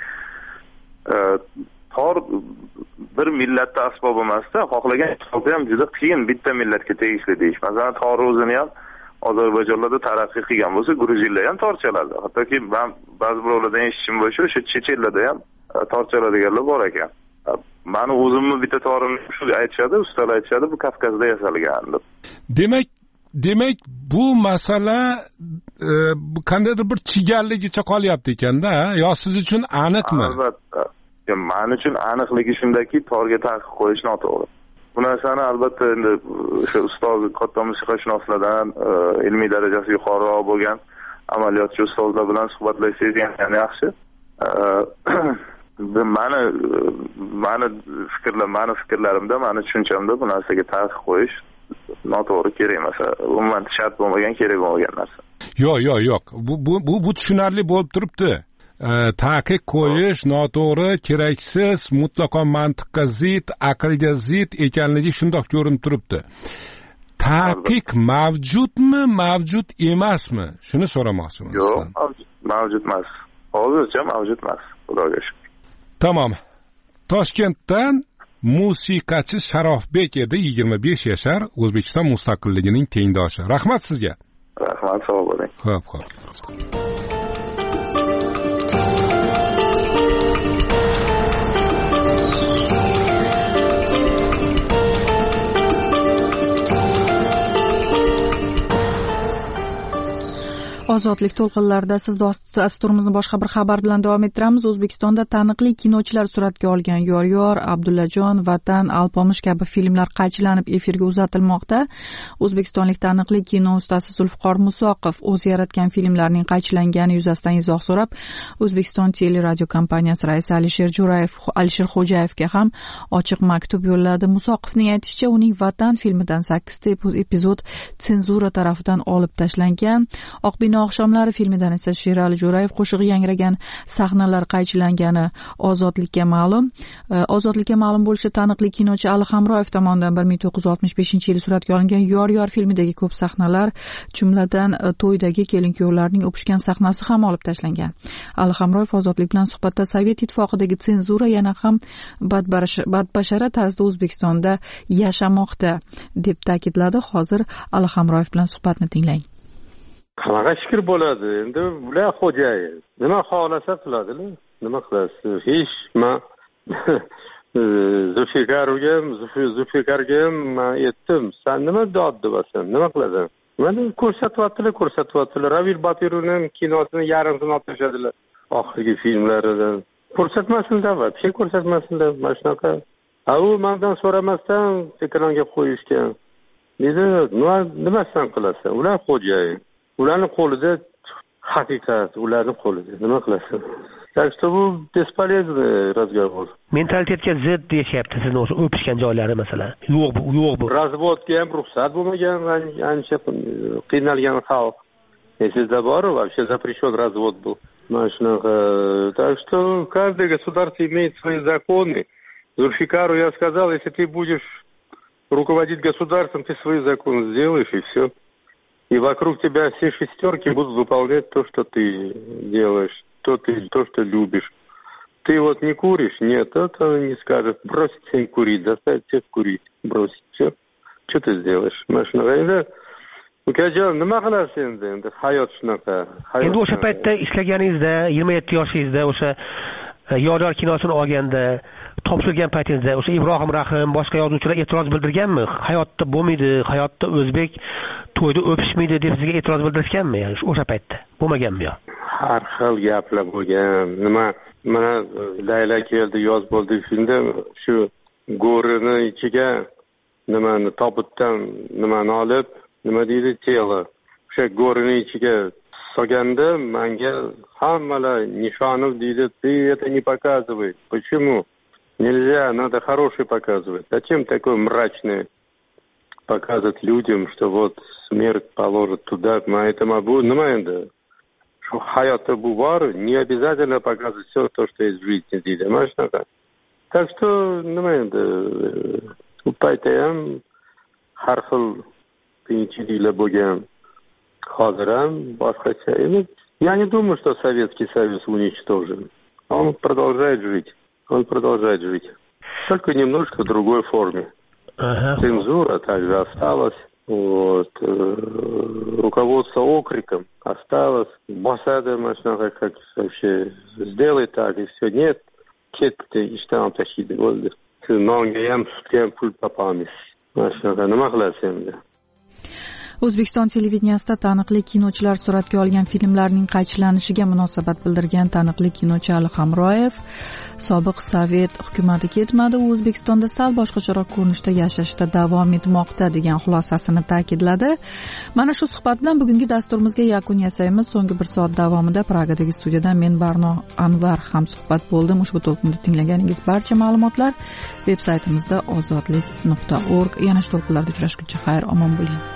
Tor bir millatda asbob emasda, xohlagan kitobda ham juda qiyin bitta millatga tegishli deyish. Masalan, tor o'zini ham Ozarbayjonlarda taraqqiy qilgan bo'lsa, Gruzinlar ham tor chaladi. Hattoki men ba'zi birovlardan eshitishim bo'yicha o'sha chechenlarda ham tor chaladiganlar bor ekan. mani o'zimni bitta torim shu aytishadi, ustalar aytishadi, bu Kavkazda yasalgan deb. Demak bu masala qandaydir bir chigalligicha qolyapti ekanda, yo siz uchun aniqmi? Albatta. Men uchun aniqligi shundaki, torga taqiq qo'yish noto'g'ri. Bu narsani albatta endi o'sha ustoz katta musiqashunoslardan ilmiy darajasi yuqoriroq bo'lgan amaliyotchi ustozlar bilan suhbatlashsangiz yana yaxshi. Mani fikrlarimda, mani tushunchamda bu narsaga taqiq qo'yish noto'g'ri, kerak emas. Umuman shart bo'lmagan, kerak bo'lmagan narsa. Yo'q. Bu tushunarli bo'lib turibdi. Taqiq qo'yish noto'g'ri, keraksiz, mutlaqo mantiqqa zid, aqlga zid ekanligi shundoq ko'rinib turibdi. Taqiq mavjudmi, mavjud emasmi? Shuni so'ramoqchiman. Yo'q, mavjud emas. Hozircha mavjud emas, xudoga shukr. Tamom. Toshkentdan musiqachi Sharofbek edi, 25 yashar, O'zbekiston mustaqilligining tengdoshi. Rahmat sizga. Rahmat, sog' bo'ling. Xo'p. Ozodlik to'lqinlarida siz dasturimizni boshqa bir xabar bilan davom ettiramiz. O'zbekistonda taniqli kinochilar suratga olgan Yor, Abdullajon, Vatan, Alpomish kabi filmlar qaychilanib efirga uzatilmoqda. O'zbekistonlik taniqli kino ustasi Zulfiqor Musoqov o'zi yaratgan filmlarning qaychilangani yuzasidan izoh so'rab, O'zbekiston teleradio kompaniyasi raisi Alisher Xo'jayevga ham ochiq maktub yo'lladi. Musoqovning aytishicha, uning Vatan filmidan 8 ta epizod senzura tarafidan olib tashlangan. Oqbino oqshomlari filmidan esa Sherali Jo'rayev qo'shig'i yangragan sahnalar qaychilangani Ozodlikka ma'lum. Ozodlikka ma'lum bo'lishicha, taniqli kinochi Ali Hamroyev tomonidan 1965-yili suratga olingan Yor filmidagi ko'p sahnalar, jumladan to'ydagi kelin-kuyovlarning o'pishgan sahnasi ham olib tashlangan. Ali Hamroyev Ozodlik bilan suhbatda Sovet ittifoqidagi senzura yana ham badbashara tarzda O'zbekistonda yashamoqda deb ta'kidladi. Hozir Ali Hamroyev bilan suhbatni tinglang. Qanaqa fikr bo'ladi? Endi ular xo'jayi. Nima xohlasa qiladilar. Nima qilasiz? Hech men Zulfikarga men aytdim. Sen nima dod debasan? Nima qilasan? Mana ko'rsatyaptilar. Ravil Batirovning kinosini yarmisini olib tashladilar. Oxirgi filmlaridan. Ko'rsatmasinlar, hech ko'rsatmasinlar. Mana shunaqa. U mendan so'ramasdan ekranga qo'yishgan. Dedi, nimasidan qilasan? Ular xo'jayi. Ularning qo'lida haqiqat, ularning qo'lida. Nima qilasan? Так что bu бесполезный разговор. Mentalitetga zid deyapti sizni o'sha o'pishgan joylari masalan. Yo'q bu. Razvodga ham ruxsat bo'lmagan, ancha qiynalgan xalq. Sizda bor, вообще запрещен развод был. Mana shunaqa. Так что каждое государство имеет свои законы. Зульфикару я сказал, если ты будешь руководить государством, ты свои законы сделаешь и все. И вокруг тебя все шестерки будут выполнять то, что ты делаешь, то, что любишь. Ты вот не куришь? Нет, это не скажет. Бросить всем курить, заставить всех курить. Бросить. Все. Что ты сделаешь? Машина. Ukajon, nima qilasiz endi? Hayot shunaqa. Endi o'sha paytda ishlaganingizda, 27 yoshingizda o'sha Yor kinosini olganda, topshirgan paytingizda o'sha Ibrohim Rahim, boshqa yozuvchilar e'tiroz bildirganmi? Hayotda bo'lmaydi, hayotda o'zbek to'yda o'pishmaydi deb sizga e'tiroz bildirishganmi? Ya'ni o'sha paytda bo'lmaganmi yo? Har xil gaplar bo'lgan. Mana Layla keldi, yoz bo'ldi filmda shu go'rini ichiga nimani tobutdan nimani olib, nima deydi, telo. O'sha go'rini ichiga solganda menga hammalar Nishonov deydi, ты это не показывай. Почему? Нельзя, надо хороший показывать. Зачем такое мрачное показывать людям, что вот смерть положит туда, на этом nima endi? Shu hayotda bu bor, не обязательно показывать все то, что есть в жизни deydi. Mana shunaqa. Так что nima endi? U paytda ham har xil qiyinchiliklar bo'lgan. Hozir ham boshqacha. Я не думаю, что Советский Союз уничтожен. Он продолжает жить. Только немножко в другой форме. Цензура также осталась. Вот. Руководство окриком осталось. Босада машина как вообще сделай так и все. Нет. ketdi, ishdan olib tashlaydi, bo'ldi. Siz nonga ham, sutga ham pul topamiz. Mana shunaqa nima qilasiz endi? O'zbekiston televideniyasida taniqli kinochilar suratga olgan filmlarning qaychilanishiga munosabat bildirgan taniqli kinochi Ali Hamroyev sobiq Sovet hukumati ketmadi, u O'zbekistonda sal boshqacharoq ko'rinishda yashashda davom etmoqda degan xulosasini ta'kidladi. Mana shu suhbat bilan bugungi dasturimizga yakun yasaymiz. So'nggi 1 soat davomida Pragadagi studiyadan men Barno Anvar ham suhbat bo'ldim. Ushbu to'lqinda tinglaganingiz barcha ma'lumotlar veb saytimizda ozodlik.org. Yana shu to'lqinlarda uchrashguncha xayr, omon bo'ling.